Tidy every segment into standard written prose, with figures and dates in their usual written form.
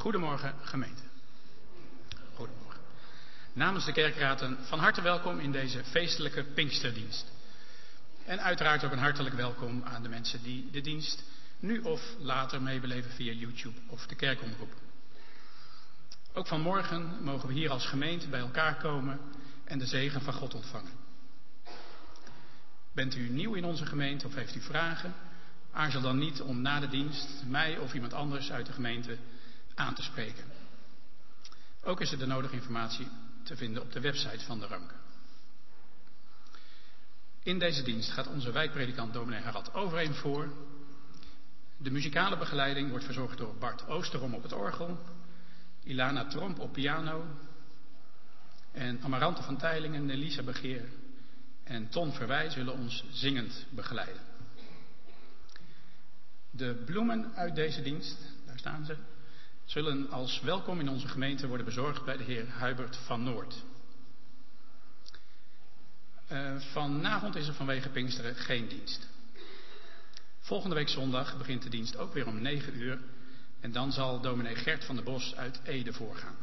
Goedemorgen gemeente. Goedemorgen. Namens de kerkraad van harte welkom in deze feestelijke Pinksterdienst. En uiteraard ook een hartelijk welkom aan de mensen die de dienst nu of later meebeleven via YouTube of de kerkomroep. Ook vanmorgen mogen we hier als gemeente bij elkaar komen en de zegen van God ontvangen. Bent u nieuw in onze gemeente of heeft u vragen? Aarzel dan niet om na de dienst mij of iemand anders uit de gemeente aan te spreken. Ook is er de nodige informatie te vinden op de website van de Ranken. In deze dienst gaat onze wijkpredikant dominee Harald Overeem voor. De muzikale begeleiding wordt verzorgd door Bart Oosterom op het orgel, Ilana Tromp op piano en Amarante van Teylingen, Elisa Begeer en Ton Verwij zullen ons zingend begeleiden. De bloemen uit deze dienst, daar staan ze, zullen als welkom in onze gemeente worden bezorgd bij de heer Hubert van Noord. Vanavond is er vanwege Pinksteren geen dienst. Volgende week zondag begint de dienst ook weer om 9 uur en dan zal dominee Gert van der Bos uit Ede voorgaan.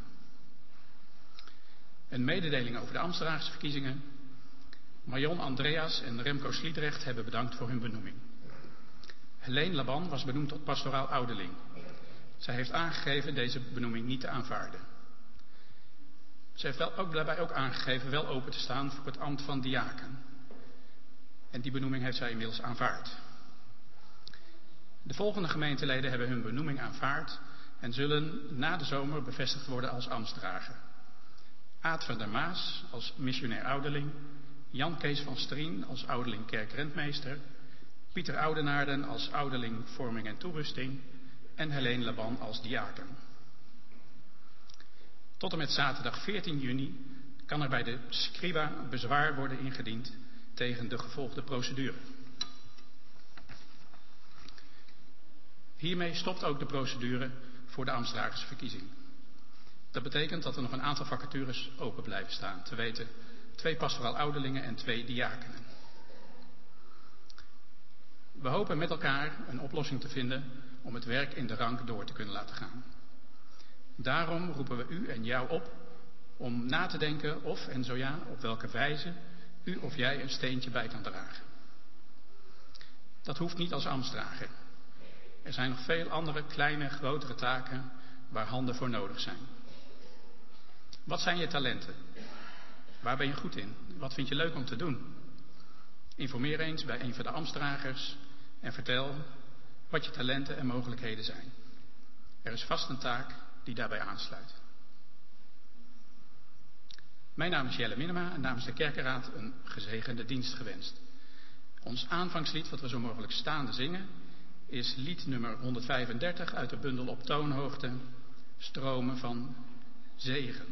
Een mededeling over de Amsterdamse verkiezingen. Marion Andreas en Remco Sliedrecht hebben bedankt voor hun benoeming. Helene Laban was benoemd tot pastoraal ouderling. Zij heeft aangegeven deze benoeming niet te aanvaarden. Ze heeft daarbij ook aangegeven wel open te staan voor het ambt van diaken. En die benoeming heeft zij inmiddels aanvaard. De volgende gemeenteleden hebben hun benoeming aanvaard en zullen na de zomer bevestigd worden als ambtsdrager. Aad van der Maas als missionair ouderling, Jan Kees van Strien als ouderling kerkrentmeester, Pieter Oudenaarden als ouderling vorming en toerusting en Helene Laban als diaken. Tot en met zaterdag 14 juni kan er bij de scriba bezwaar worden ingediend tegen de gevolgde procedure. Hiermee stopt ook de procedure voor de ambtsdragersverkiezing. Dat betekent dat er nog een aantal vacatures open blijven staan, te weten 2 pastoraal ouderlingen en 2 diakenen. We hopen met elkaar een oplossing te vinden om het werk in de rank door te kunnen laten gaan. Daarom roepen we u en jou op om na te denken of en zo ja, op welke wijze u of jij een steentje bij kan dragen. Dat hoeft niet als ambtsdrager. Er zijn nog veel andere kleine, grotere taken waar handen voor nodig zijn. Wat zijn je talenten? Waar ben je goed in? Wat vind je leuk om te doen? Informeer eens bij een van de ambtsdragers en vertel wat je talenten en mogelijkheden zijn. Er is vast een taak die daarbij aansluit. Mijn naam is Jelle Minema en namens de kerkenraad een gezegende dienst gewenst. Ons aanvangslied, wat we zo mogelijk staande zingen, is lied nummer 135 uit de bundel Op toonhoogte, Stromen van zegen.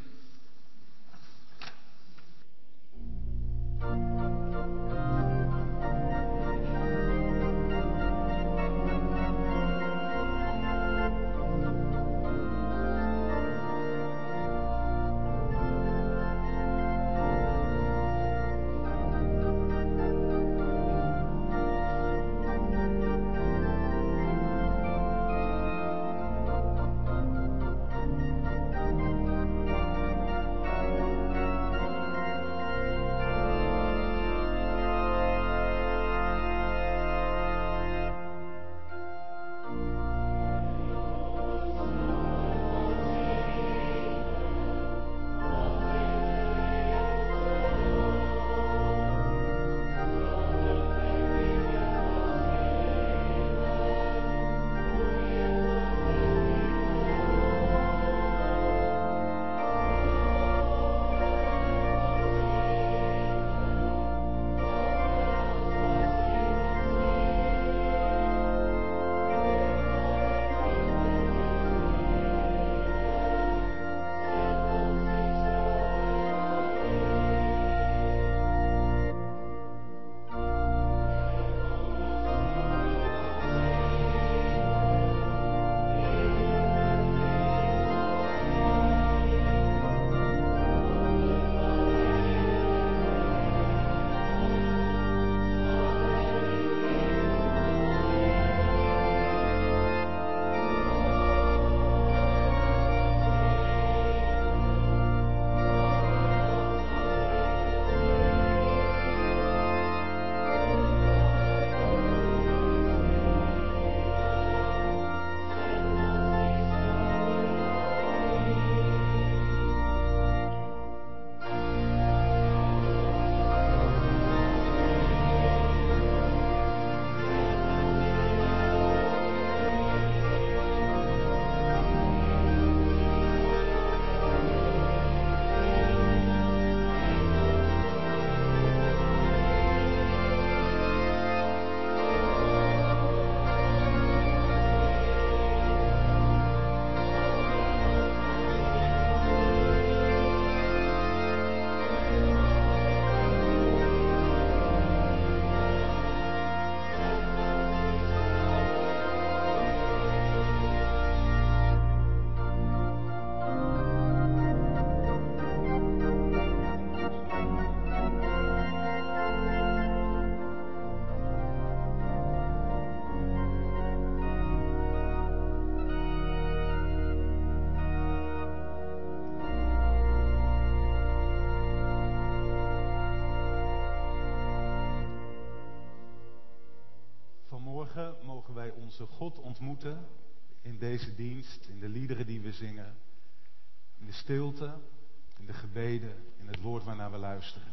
wij onze God ontmoeten in deze dienst, in de liederen die we zingen, in de stilte, in de gebeden, in het woord waarnaar we luisteren.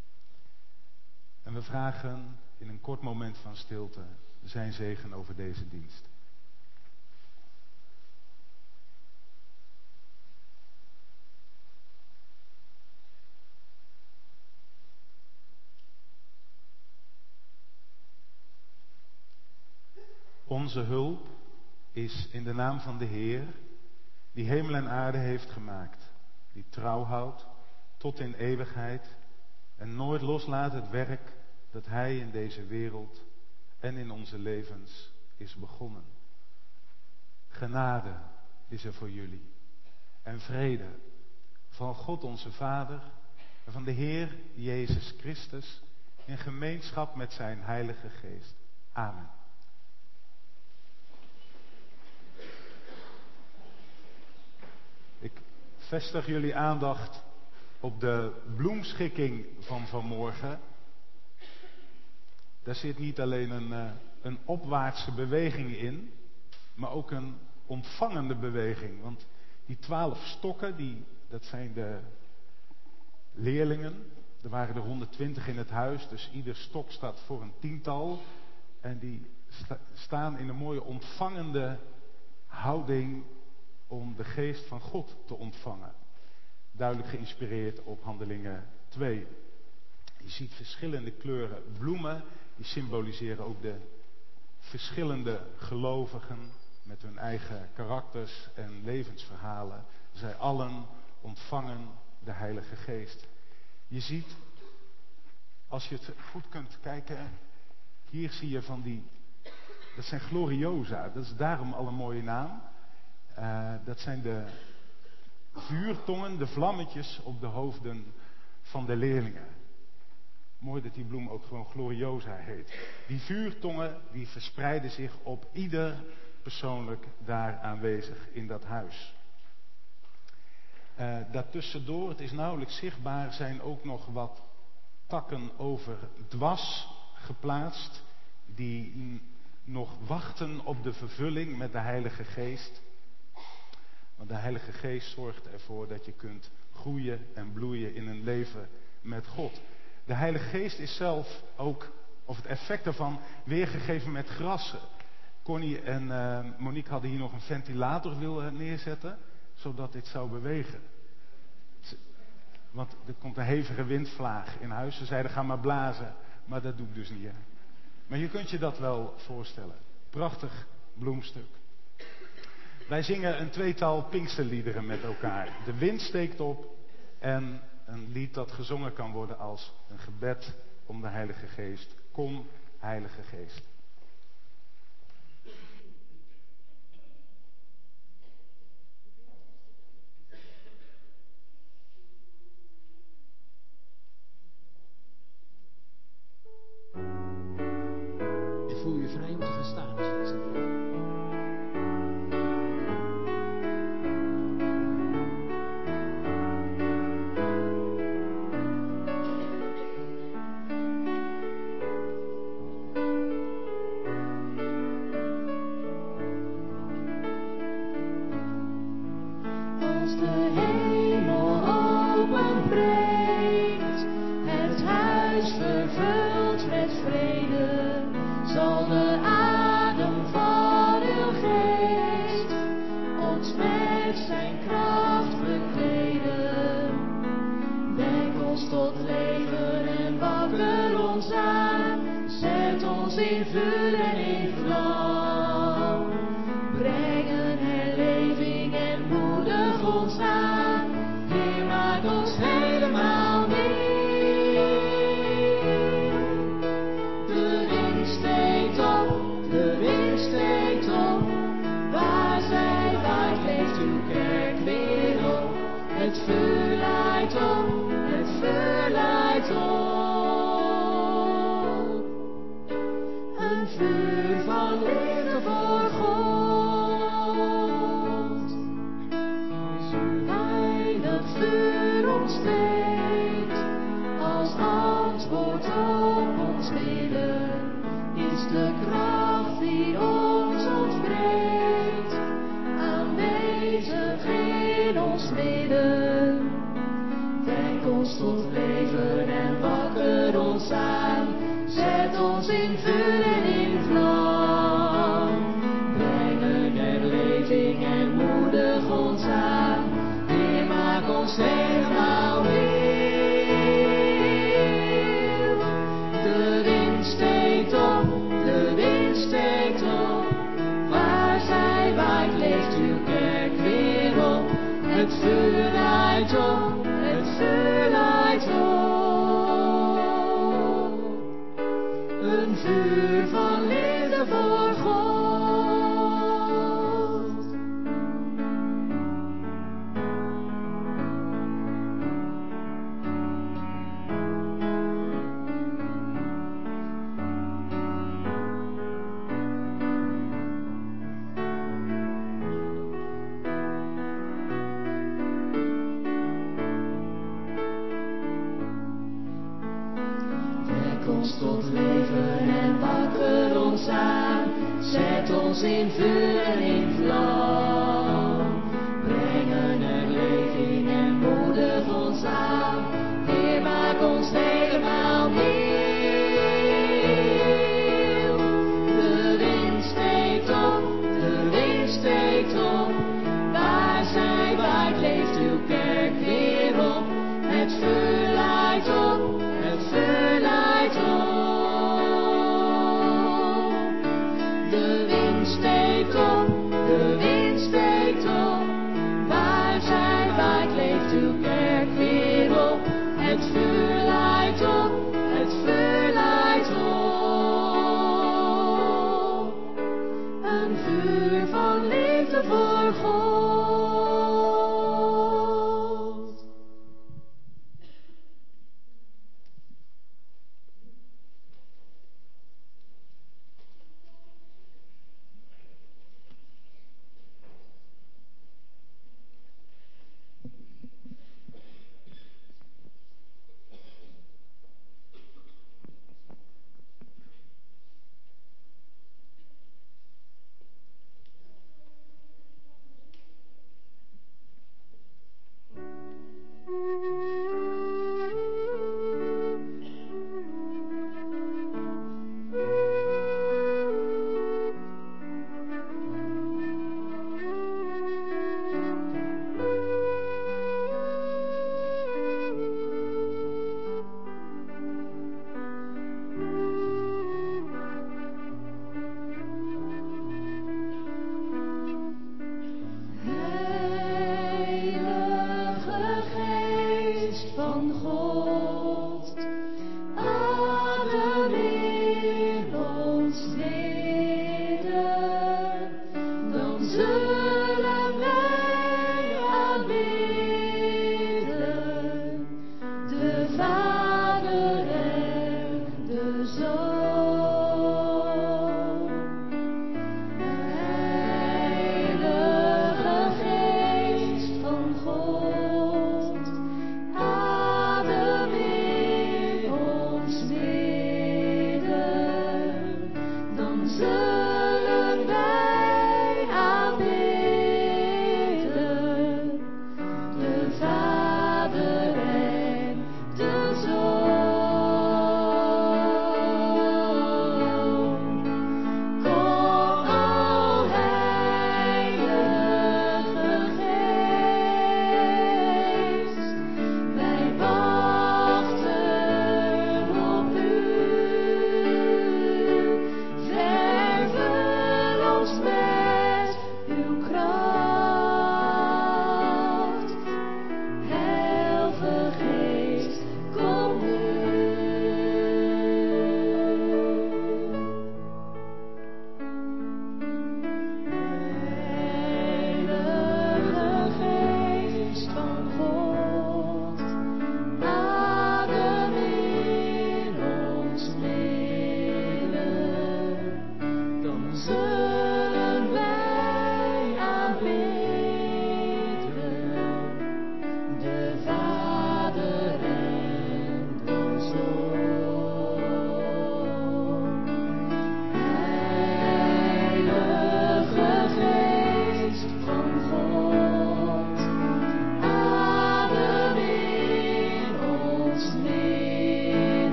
En we vragen in een kort moment van stilte zijn zegen over deze dienst. Onze hulp is in de naam van de Heer, die hemel en aarde heeft gemaakt, die trouw houdt tot in eeuwigheid en nooit loslaat het werk dat Hij in deze wereld en in onze levens is begonnen. Genade is er voor jullie en vrede van God onze Vader en van de Heer Jezus Christus in gemeenschap met zijn Heilige Geest. Amen. Ik vestig jullie aandacht op de bloemschikking van vanmorgen. Daar zit niet alleen een opwaartse beweging in, maar ook een ontvangende beweging. Want die 12 stokken, dat zijn de leerlingen. Er waren er 120 in het huis, dus ieder stok staat voor een 10-tal. En die staan in een mooie ontvangende houding om de geest van God te ontvangen. Duidelijk geïnspireerd op Handelingen 2. Je ziet verschillende kleuren bloemen, die symboliseren ook de verschillende gelovigen met hun eigen karakters en levensverhalen. Zij allen ontvangen de Heilige Geest. Je ziet, als je het goed kunt kijken, hier zie je dat zijn gloriosa, dat is daarom al een mooie naam. Dat zijn de vuurtongen, de vlammetjes op de hoofden van de leerlingen. Mooi dat die bloem ook gewoon gloriosa heet. Die vuurtongen die verspreiden zich op ieder persoonlijk daar aanwezig in dat huis. Daartussendoor, het is nauwelijks zichtbaar, zijn ook nog wat takken over dwars geplaatst. Die nog wachten op de vervulling met de Heilige Geest. Want de Heilige Geest zorgt ervoor dat je kunt groeien en bloeien in een leven met God. De Heilige Geest is zelf ook, of het effect daarvan, weergegeven met grassen. Connie en Monique hadden hier nog een ventilator willen neerzetten, zodat dit zou bewegen. Want er komt een hevige windvlaag in huis. Ze zeiden ga maar blazen, maar dat doe ik dus niet. Hè. Maar je kunt je dat wel voorstellen. Prachtig bloemstuk. Wij zingen een 2-tal Pinksterliederen met elkaar. De wind steekt op en een lied dat gezongen kan worden als een gebed om de Heilige Geest. Kom, Heilige Geest. En voel je vrij om te gaan staan. Een vuur zet ons in vuur en in vlam. Brengen herleving en moedig ons aan. Heer, maak ons helemaal heel. De wind steekt op, de wind steekt op. Waar zij waait, leeft uw kerk weer op. Het vuur laait op, het vuur laait op. Een vuur van liefde voor God. Wek ons tot leven en wakker ons aan. Zet ons in vuur en in vlam. Brengen herleving en moedig ons aan. Heer, maak ons helemaal heel. De wind steekt op, de wind steekt op. Waar zij waait, leeft uw kerk weer op. Het vuur laait op, het vuur laait op. De wind steekt op, de wind steekt op.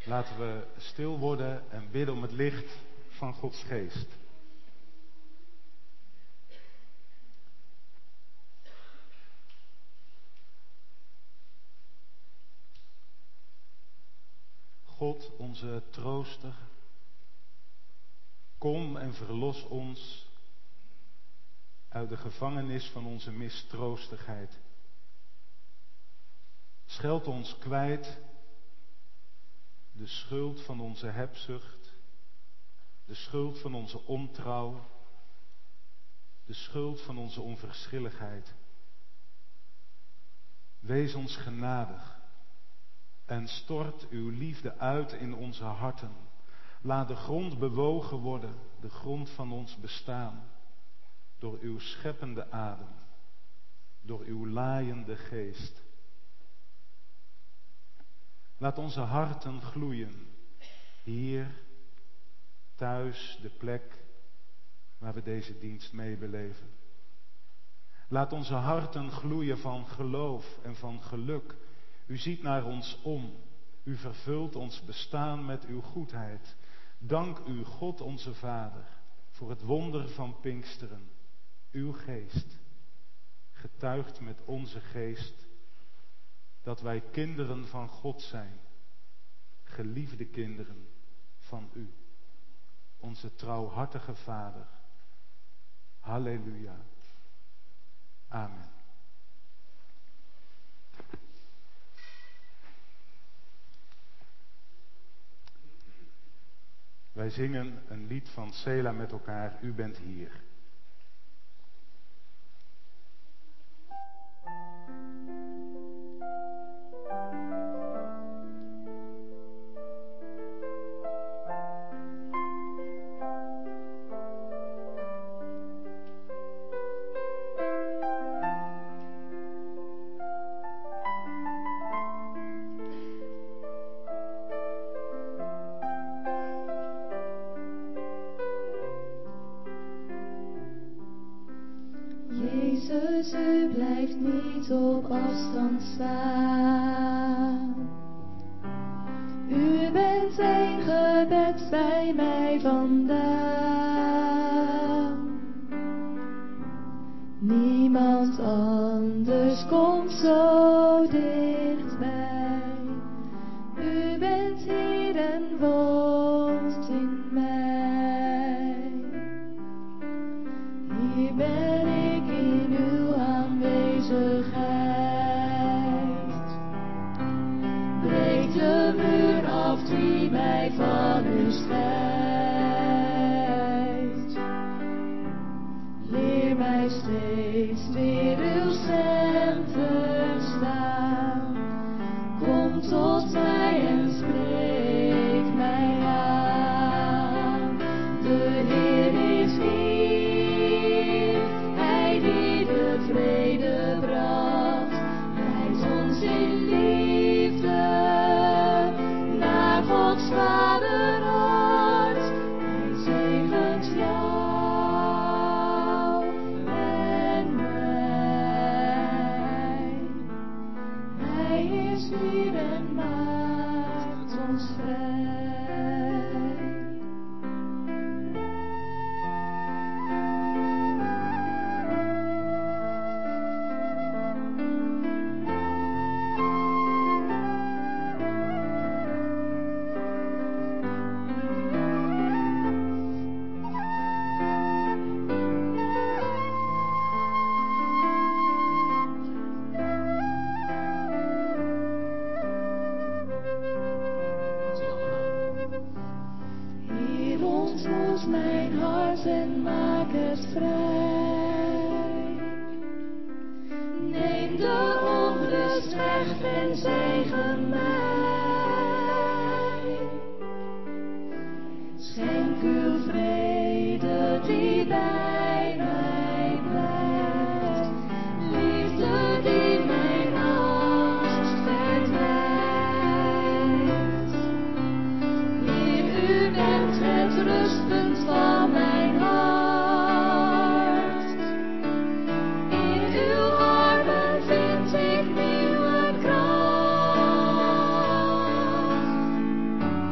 Laten we stil worden en bidden om het licht van Gods geest. God, onze trooster, kom en verlos ons uit de gevangenis van onze mistroostigheid. Scheld ons kwijt de schuld van onze hebzucht, de schuld van onze ontrouw, de schuld van onze onverschilligheid. Wees ons genadig en stort uw liefde uit in onze harten. Laat de grond bewogen worden, de grond van ons bestaan, door uw scheppende adem, door uw laaiende geest. Laat onze harten gloeien, hier, thuis, de plek waar we deze dienst meebeleven. Laat onze harten gloeien van geloof en van geluk. U ziet naar ons om, u vervult ons bestaan met uw goedheid. Dank u, God onze Vader, voor het wonder van Pinksteren. Uw geest getuigt met onze geest dat wij kinderen van God zijn, geliefde kinderen van u, onze trouwhartige Vader. Halleluja. Amen. Wij zingen een lied van Sela met elkaar, U bent hier. Jezus, u blijft niet op afstand staan. U bent een gebed bij mij vandaan. Niemand anders komt zo dichtbij. U bent hier en woont in mij. Hier ben ik in uw aanwezigheid. Breek de muur af die mij van u scheidt. Leer mij steeds weer uw stem verstaan. Kom tot mij en spreek mij aan. De Heer is hier, Hij die de vrede bracht. Leidt ons in liefde naar Gods vaderhart. Hij zegent jou en mij. Hij is hier en maakt ons vrij. Zing allemaal. Hier ontmoet mijn hart en maak het vrij. Neem de onrust weg en zegen mij. Schenk uw vrede die bij mij blijft. Liefde die mijn angst verdrijft. Heer, u bent het rustpunt van mijn hart. In uw armen vind ik nieuwe kracht.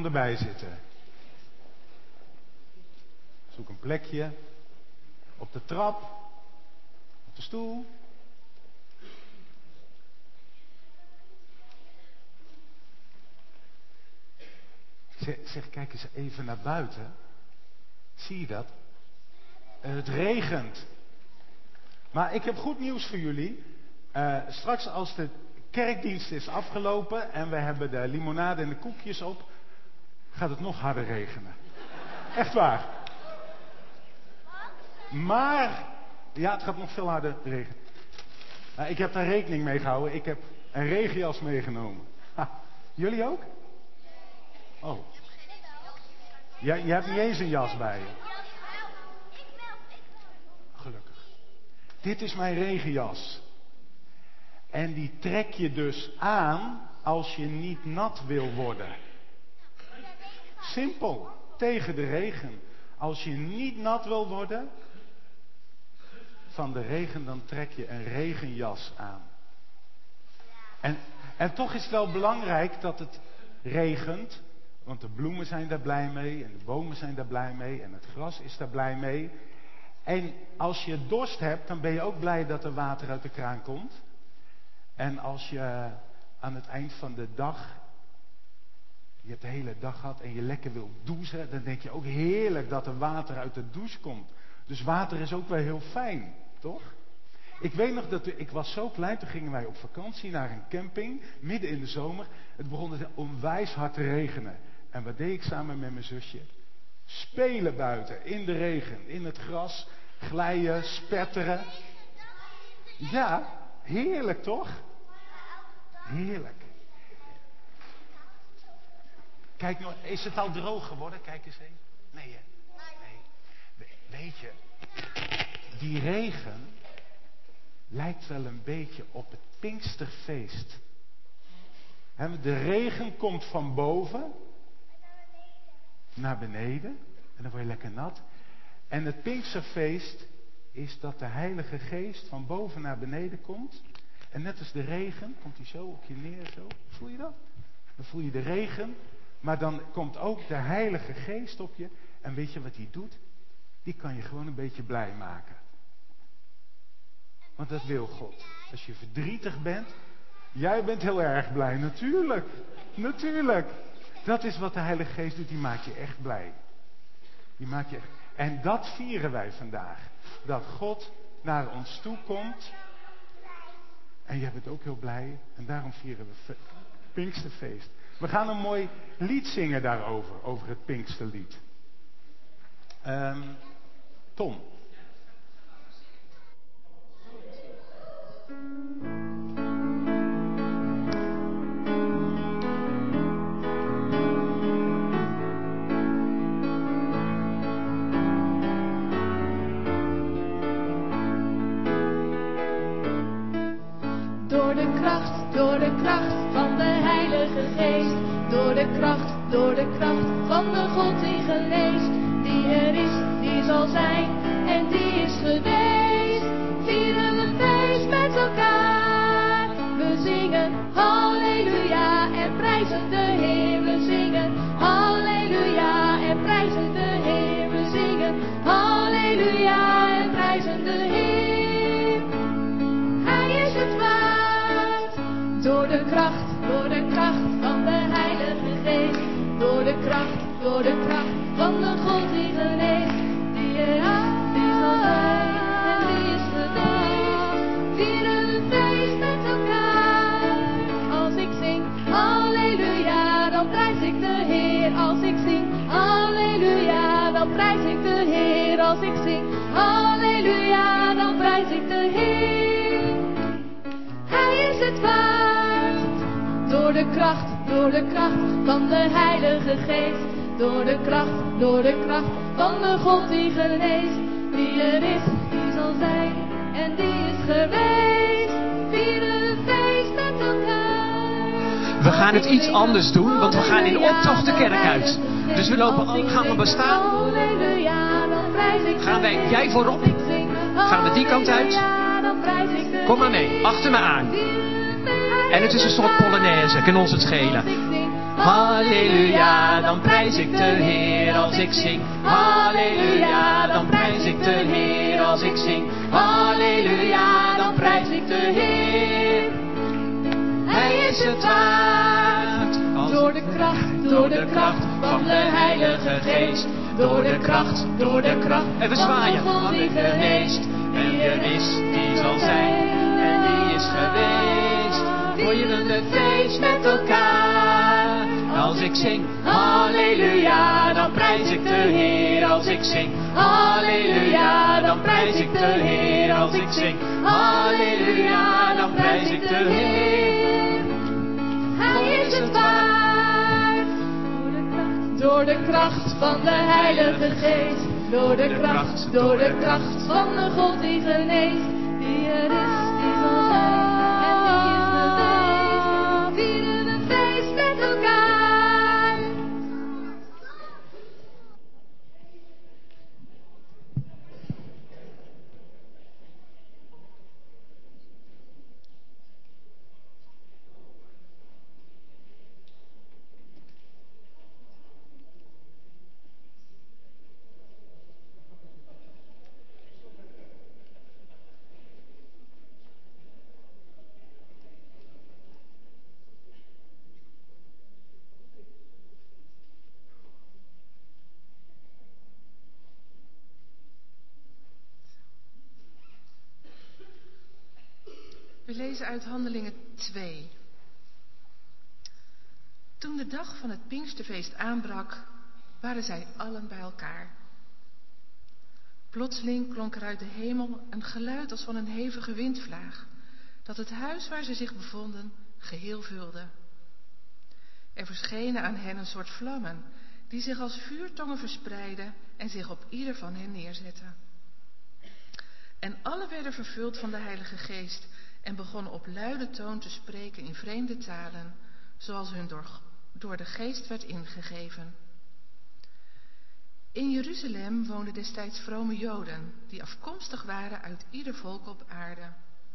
Kom erbij zitten. Zoek een plekje. Op de trap. Op de stoel. Zeg, kijk eens even naar buiten. Zie je dat? Het regent. Maar ik heb goed nieuws voor jullie. Straks als de kerkdienst is afgelopen en we hebben de limonade en de koekjes op, gaat het nog harder regenen. Echt waar. Maar, ja, het gaat nog veel harder regenen. Ik heb daar rekening mee gehouden. Ik heb een regenjas meegenomen. Ha, jullie ook? Oh. Je hebt niet eens een jas bij je. Gelukkig. Dit is mijn regenjas. En die trek je dus aan als je niet nat wil worden. Simpel. Tegen de regen. Als je niet nat wil worden van de regen, dan trek je een regenjas aan. En toch is het wel belangrijk dat het regent. Want de bloemen zijn daar blij mee. En de bomen zijn daar blij mee. En het gras is daar blij mee. En als je dorst hebt, dan ben je ook blij dat er water uit de kraan komt. En als je aan het eind van de dag, je hebt de hele dag gehad en je lekker wil douchen, dan denk je ook heerlijk dat er water uit de douche komt. Dus water is ook wel heel fijn, toch? Ik weet nog dat ik was zo klein, toen gingen wij op vakantie naar een camping, midden in de zomer. Het begon onwijs hard te regenen. En wat deed ik samen met mijn zusje? Spelen buiten, in de regen, in het gras, glijden, spetteren. Ja, heerlijk toch? Heerlijk. Kijk nou, is het al droog geworden? Kijk eens even. Nee hè? Nee. Weet je, die regen lijkt wel een beetje op het Pinksterfeest. De regen komt van boven naar beneden. En dan word je lekker nat. En het Pinksterfeest is dat de Heilige Geest van boven naar beneden komt. En net als de regen komt hij zo op je neer. Zo. Voel je dat? Dan voel je de regen. Maar dan komt ook de Heilige Geest op je. En weet je wat hij doet? Die kan je gewoon een beetje blij maken. Want dat wil God. Als je verdrietig bent. Jij bent heel erg blij. Natuurlijk. Natuurlijk. Dat is wat de Heilige Geest doet. Die maakt je echt blij. Die maakt je echt... En dat vieren wij vandaag. Dat God naar ons toe komt. En jij bent ook heel blij. En daarom vieren we Pinksterfeest. We gaan een mooi lied zingen daarover. Over het Pinksterlied. Tom. Door de kracht van de Heilige Geest. Door de kracht van de God die geneest. Die er is, die zal zijn en die is geweest. Vieren we feest met elkaar. We zingen halleluja en prijzen de Heer. We zingen halleluja en prijzen de Heer. We zingen halleluja en prijzen de Heer. Hij is het waard. Door de kracht van de Heilige Geest. Door de kracht van de God die geneest. Die zal zijn en die is geweest. Vieren we feest met elkaar. Als ik zing halleluja, dan prijs ik de Heer. Als ik zing halleluja, dan prijs ik de Heer. Als ik zing halleluja, dan prijs ik de Heer. Hij is het waard. Door de kracht van de Heilige Geest. Door de kracht van de God die geneest. Die er is, die zal zijn en die is geweest. Vieren we feest met elkaar. We gaan het iets anders doen, want we gaan in optocht de kerk uit. Dus gaan we staan. Gaan wij, jij voorop. Gaan we die kant uit. Kom maar mee, achter me aan. En het is een soort polonaise, kan ons het schelen. Halleluja, dan prijs ik de Heer als ik zing. Halleluja, dan prijs ik de Heer als ik zing. Halleluja, dan prijs ik de Heer. Hij is het waard. Door de kracht van de Heilige Geest. Door de kracht. En we zwaaien. Van die geneest. En wie er is, die zal zijn. En die is geweest. Vieren we feest met elkaar. Als ik zing, halleluja, dan prijs ik de Heer. Als ik zing, halleluja, dan prijs ik de Heer. Als ik zing, halleluja, dan prijs ik de Heer. Hij is het waard. Door de kracht van de Heilige Geest. Door de kracht van de God die geneest. Wie er is, die zal zijn. En die is geweest. Vieren we feest met elkaar. We lezen uit Handelingen 2. Toen de dag van het Pinksterfeest aanbrak, waren zij allen bij elkaar. Plotseling klonk er uit de hemel een geluid als van een hevige windvlaag, dat het huis waar ze zich bevonden geheel vulde. Er verschenen aan hen een soort vlammen, die zich als vuurtongen verspreidden en zich op ieder van hen neerzetten. En alle werden vervuld van de Heilige Geest en begonnen op luide toon te spreken in vreemde talen, zoals hun door de Geest werd ingegeven. In Jeruzalem woonden destijds vrome Joden, die afkomstig waren uit ieder volk op aarde.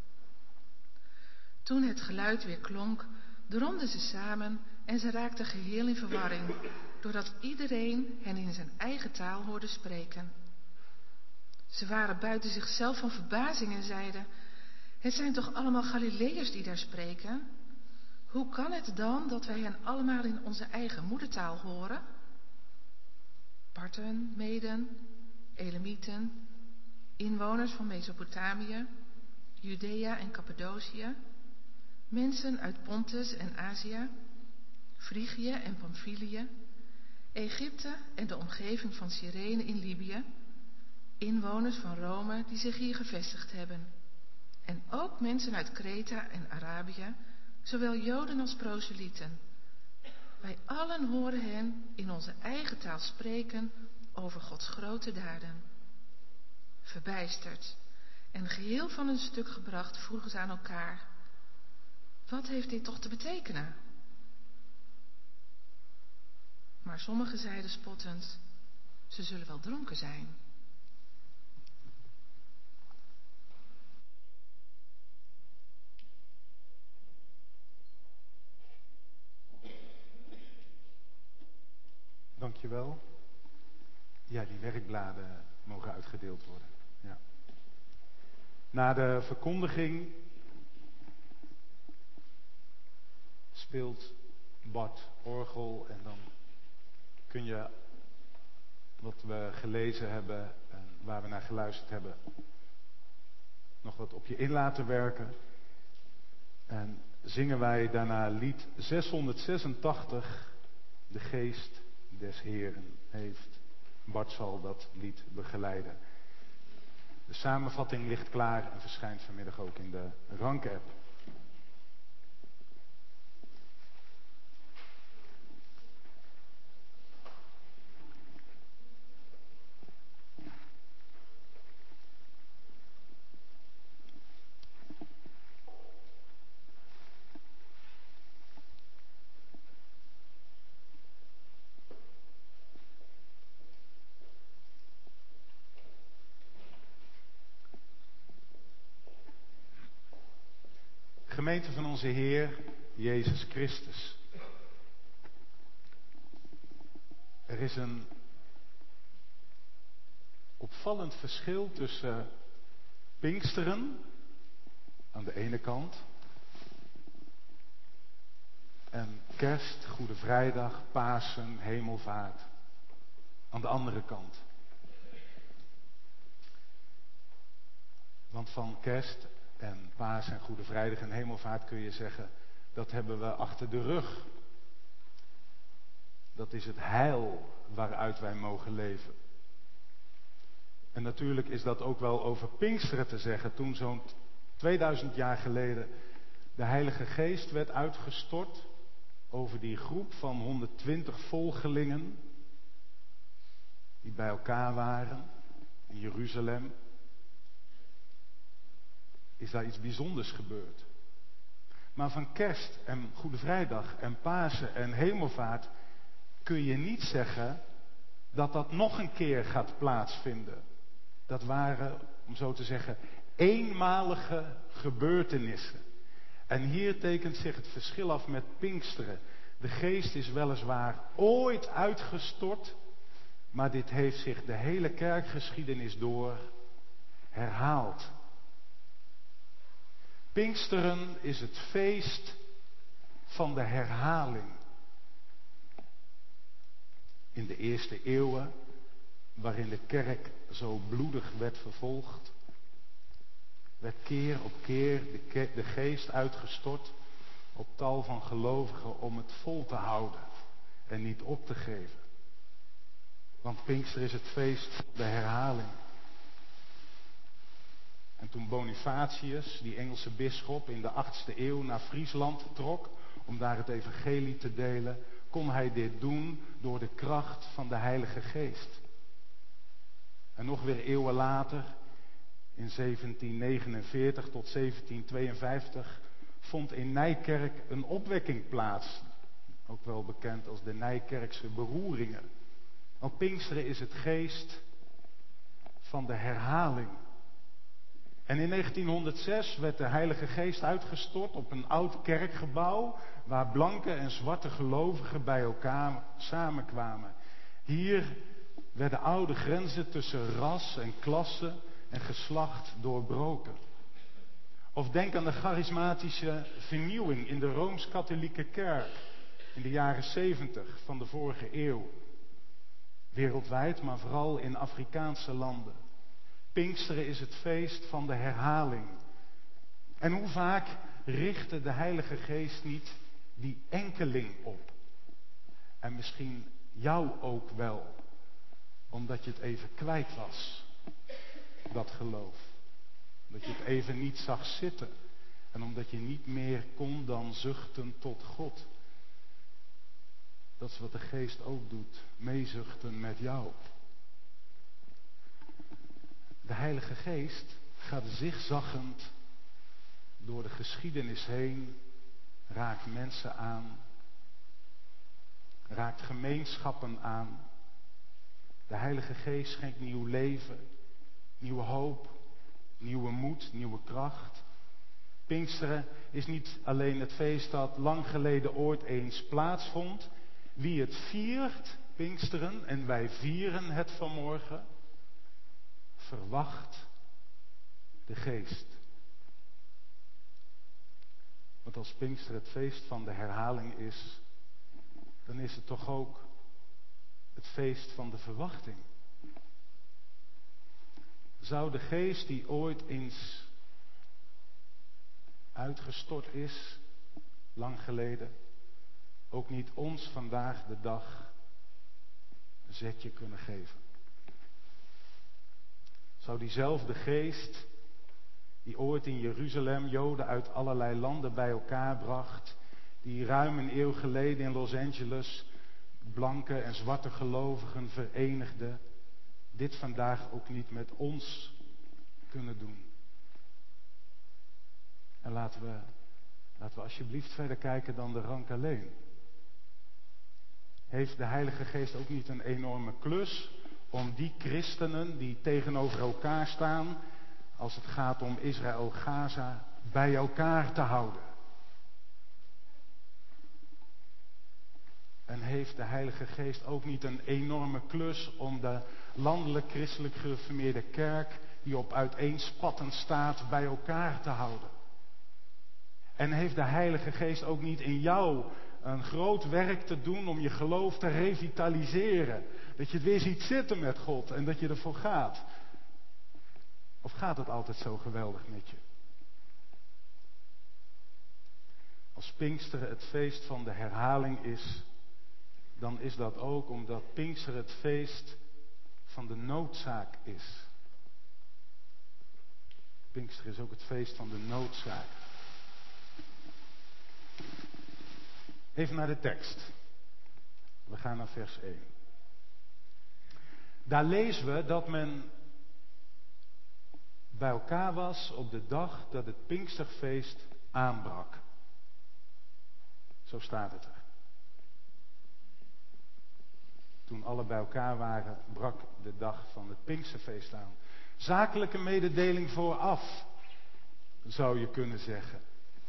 Toen het geluid weer klonk, dromden ze samen en ze raakten geheel in verwarring, doordat iedereen hen in zijn eigen taal hoorde spreken. Ze waren buiten zichzelf van verbazing en zeiden: het zijn toch allemaal Galileërs die daar spreken? Hoe kan het dan dat wij hen allemaal in onze eigen moedertaal horen? Parten, Meden, Elamieten, inwoners van Mesopotamië, Judea en Cappadocië, mensen uit Pontus en Azië, Frigië en Pamphylië, Egypte en de omgeving van Cyrene in Libië, inwoners van Rome die zich hier gevestigd hebben. En ook mensen uit Kreta en Arabië, zowel Joden als proselieten. Wij allen horen hen in onze eigen taal spreken over Gods grote daden. Verbijsterd en geheel van hun stuk gebracht vroegen ze aan elkaar: wat heeft dit toch te betekenen? Maar sommigen zeiden spottend: ze zullen wel dronken zijn. Dankjewel. Ja, die werkbladen mogen uitgedeeld worden. Ja. Na de verkondiging speelt Bart orgel en dan kun je wat we gelezen hebben en waar we naar geluisterd hebben nog wat op je in laten werken. En zingen wij daarna lied 686, De Geest des Heeren heeft. Bart zal dat lied begeleiden. De samenvatting ligt klaar en verschijnt vanmiddag ook in de Rank-app. Gemeente van onze Heer Jezus Christus. Er is een opvallend verschil tussen Pinksteren aan de ene kant en Kerst, Goede Vrijdag, Pasen, Hemelvaart aan de andere kant. Want van Kerst en Pasen en Goede Vrijdag en Hemelvaart kun je zeggen, dat hebben we achter de rug. Dat is het heil waaruit wij mogen leven. En natuurlijk is dat ook wel over Pinksteren te zeggen. Toen zo'n 2000 jaar geleden de Heilige Geest werd uitgestort over die groep van 120 volgelingen die bij elkaar waren in Jeruzalem, is daar iets bijzonders gebeurd. Maar van Kerst en Goede Vrijdag en Pasen en Hemelvaart kun je niet zeggen dat dat nog een keer gaat plaatsvinden. Dat waren, om zo te zeggen, eenmalige gebeurtenissen. En hier tekent zich het verschil af met Pinksteren. De Geest is weliswaar ooit uitgestort, maar dit heeft zich de hele kerkgeschiedenis door herhaald. Pinksteren is het feest van de herhaling. In de eerste eeuwen, waarin de kerk zo bloedig werd vervolgd, werd keer op keer de Geest uitgestort op tal van gelovigen om het vol te houden en niet op te geven. Want Pinkster is het feest van de herhaling. En toen Bonifatius, die Engelse bisschop, in de 8e eeuw naar Friesland trok om daar het evangelie te delen, kon hij dit doen door de kracht van de Heilige Geest. En nog weer eeuwen later, in 1749 tot 1752, vond in Nijkerk een opwekking plaats. Ook wel bekend als de Nijkerkse beroeringen. Want Pinksteren is het geest van de herhaling. En in 1906 werd de Heilige Geest uitgestort op een oud kerkgebouw waar blanke en zwarte gelovigen bij elkaar samenkwamen. Hier werden oude grenzen tussen ras en klasse en geslacht doorbroken. Of denk aan de charismatische vernieuwing in de Rooms-Katholieke Kerk in de jaren 70 van de vorige eeuw. Wereldwijd, maar vooral in Afrikaanse landen. Pinksteren is het feest van de herhaling. En hoe vaak richtte de Heilige Geest niet die enkeling op? En misschien jou ook wel, omdat je het even kwijt was, dat geloof. Omdat je het even niet zag zitten. En omdat je niet meer kon dan zuchten tot God. Dat is wat de Geest ook doet, meezuchten met jou. De Heilige Geest gaat zigzaggend door de geschiedenis heen, raakt mensen aan, raakt gemeenschappen aan. De Heilige Geest schenkt nieuw leven, nieuwe hoop, nieuwe moed, nieuwe kracht. Pinksteren is niet alleen het feest dat lang geleden ooit eens plaatsvond. Wie het viert, Pinksteren, en wij vieren het vanmorgen, verwacht de Geest. Want als Pinkster het feest van de herhaling is, dan is het toch ook het feest van de verwachting. Zou de Geest die ooit eens uitgestort is, lang geleden, ook niet ons vandaag de dag een zetje kunnen geven? Zou diezelfde Geest die ooit in Jeruzalem Joden uit allerlei landen bij elkaar bracht, die ruim een eeuw geleden in Los Angeles blanke en zwarte gelovigen verenigde, dit vandaag ook niet met ons kunnen doen? En laten we alsjeblieft verder kijken dan de rank alleen. Heeft de Heilige Geest ook niet een enorme klus om die christenen die tegenover elkaar staan, als het gaat om Israël-Gaza, bij elkaar te houden? En heeft de Heilige Geest ook niet een enorme klus om de landelijk christelijk gereformeerde kerk, die op uiteenspatten staat, bij elkaar te houden? En heeft de Heilige Geest ook niet in jou een groot werk te doen om je geloof te revitaliseren? Dat je het weer ziet zitten met God en dat je ervoor gaat. Of gaat het altijd zo geweldig met je? Als Pinksteren het feest van de herhaling is, dan is dat ook omdat Pinksteren het feest van de noodzaak is. Pinksteren is ook het feest van de noodzaak. Even naar de tekst. We gaan naar vers 1. Daar lezen we dat men bij elkaar was op de dag dat het Pinksterfeest aanbrak. Zo staat het er. Toen alle bij elkaar waren, brak de dag van het Pinksterfeest aan. Zakelijke mededeling vooraf, zou je kunnen zeggen.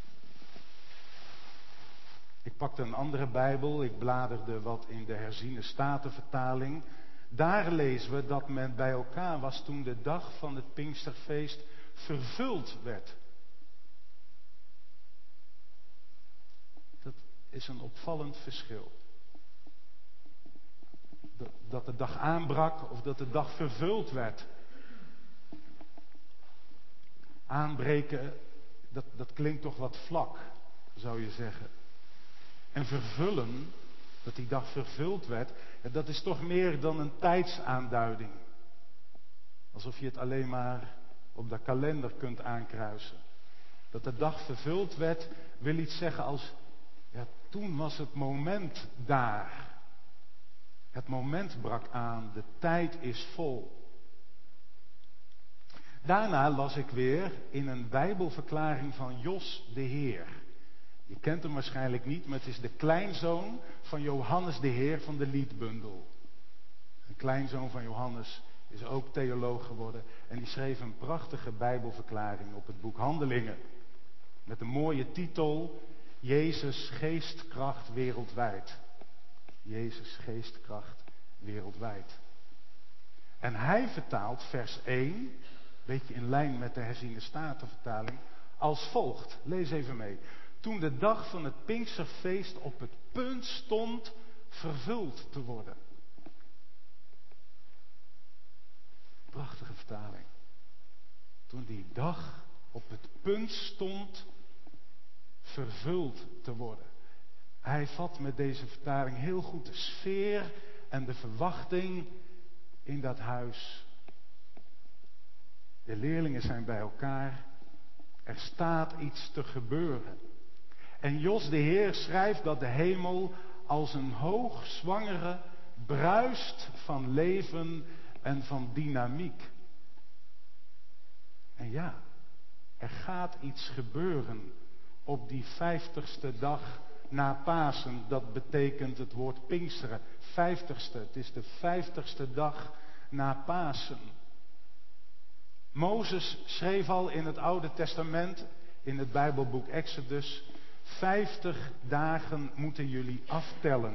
Ik pakte een andere Bijbel, ik bladerde wat in de herziene Statenvertaling. Daar lezen we dat men bij elkaar was toen de dag van het Pinksterfeest vervuld werd. Dat is een opvallend verschil. Dat de dag aanbrak of dat de dag vervuld werd. Aanbreken, dat klinkt toch wat vlak, zou je zeggen. En vervullen, dat die dag vervuld werd, dat is toch meer dan een tijdsaanduiding. Alsof je het alleen maar op de kalender kunt aankruisen. Dat de dag vervuld werd, wil iets zeggen als, ja, toen was het moment daar. Het moment brak aan, de tijd is vol. Daarna las ik weer in een Bijbelverklaring van Jos de Heer. Je kent hem waarschijnlijk niet, maar het is de kleinzoon van Johannes de Heer van de Liedbundel. Een kleinzoon van Johannes is ook theoloog geworden en die schreef een prachtige Bijbelverklaring op het boek Handelingen. Met een mooie titel, Jezus geestkracht wereldwijd. Jezus geestkracht wereldwijd. En hij vertaalt vers 1, een beetje in lijn met de herziene Statenvertaling, als volgt. Lees even mee. Toen de dag van het Pinksterfeest op het punt stond vervuld te worden. Prachtige vertaling. Toen die dag op het punt stond vervuld te worden. Hij vat met deze vertaling heel goed de sfeer en de verwachting in dat huis. De leerlingen zijn bij elkaar. Er staat iets te gebeuren. En Jos de Heer schrijft dat de hemel als een hoogzwangere bruist van leven en van dynamiek. En ja, er gaat iets gebeuren op die 50ste dag na Pasen. Dat betekent het woord Pinksteren. 50ste, het is de 50ste dag na Pasen. Mozes schreef al in het Oude Testament, in het Bijbelboek Exodus, 50 dagen moeten jullie aftellen.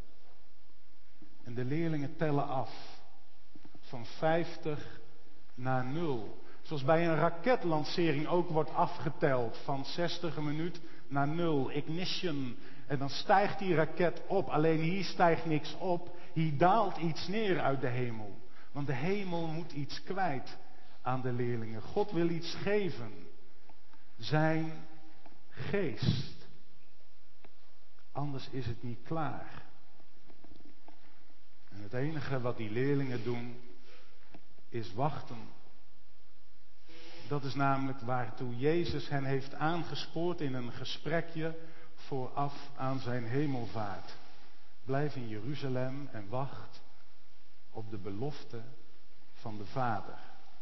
En de leerlingen tellen af. Van 50 naar 0. Zoals bij een raketlancering ook wordt afgeteld. Van 60 een minuut naar 0. Ignition. En dan stijgt die raket op. Alleen hier stijgt niks op. Hier daalt iets neer uit de hemel. Want de hemel moet iets kwijt aan de leerlingen. God wil iets geven. Zijn geest. Anders is het niet klaar. En het enige wat die leerlingen doen, is wachten. Dat is namelijk waartoe Jezus hen heeft aangespoord in een gesprekje vooraf aan zijn hemelvaart. Blijf in Jeruzalem en wacht op de belofte van de Vader.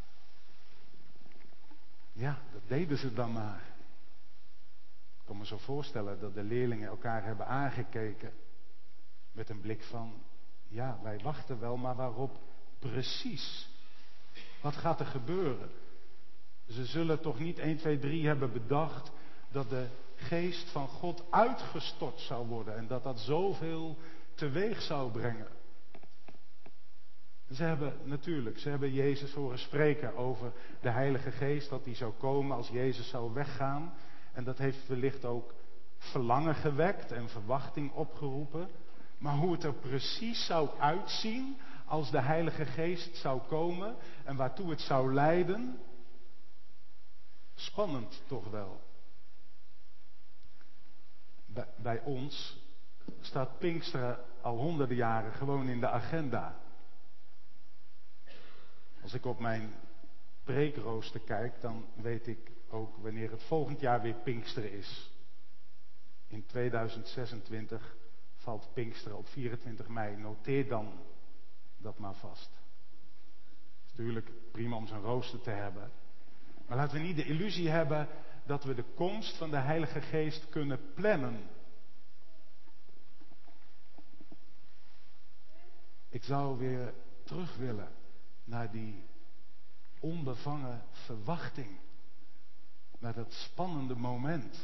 Ja, dat deden ze dan maar. Ik kan me zo voorstellen dat de leerlingen elkaar hebben aangekeken met een blik van, ja, wij wachten wel, maar waarop precies? Wat gaat er gebeuren? Ze zullen toch niet 1, 2, 3 hebben bedacht dat de geest van God uitgestort zou worden en dat dat zoveel teweeg zou brengen. Ze hebben Jezus horen spreken over de Heilige Geest, dat die zou komen als Jezus zou weggaan. En dat heeft wellicht ook verlangen gewekt en verwachting opgeroepen. Maar hoe het er precies zou uitzien als de Heilige Geest zou komen en waartoe het zou leiden, spannend toch wel. Bij ons staat Pinksteren al honderden jaren gewoon in de agenda. Als ik op mijn preekrooster kijk, dan weet ik ook wanneer het volgend jaar weer Pinksteren is. In 2026 valt Pinksteren op 24 mei. Noteer dan dat maar vast. Het is natuurlijk prima om zo'n rooster te hebben. Maar laten we niet de illusie hebben dat we de komst van de Heilige Geest kunnen plannen. Ik zou weer terug willen naar die onbevangen verwachting. Naar dat spannende moment.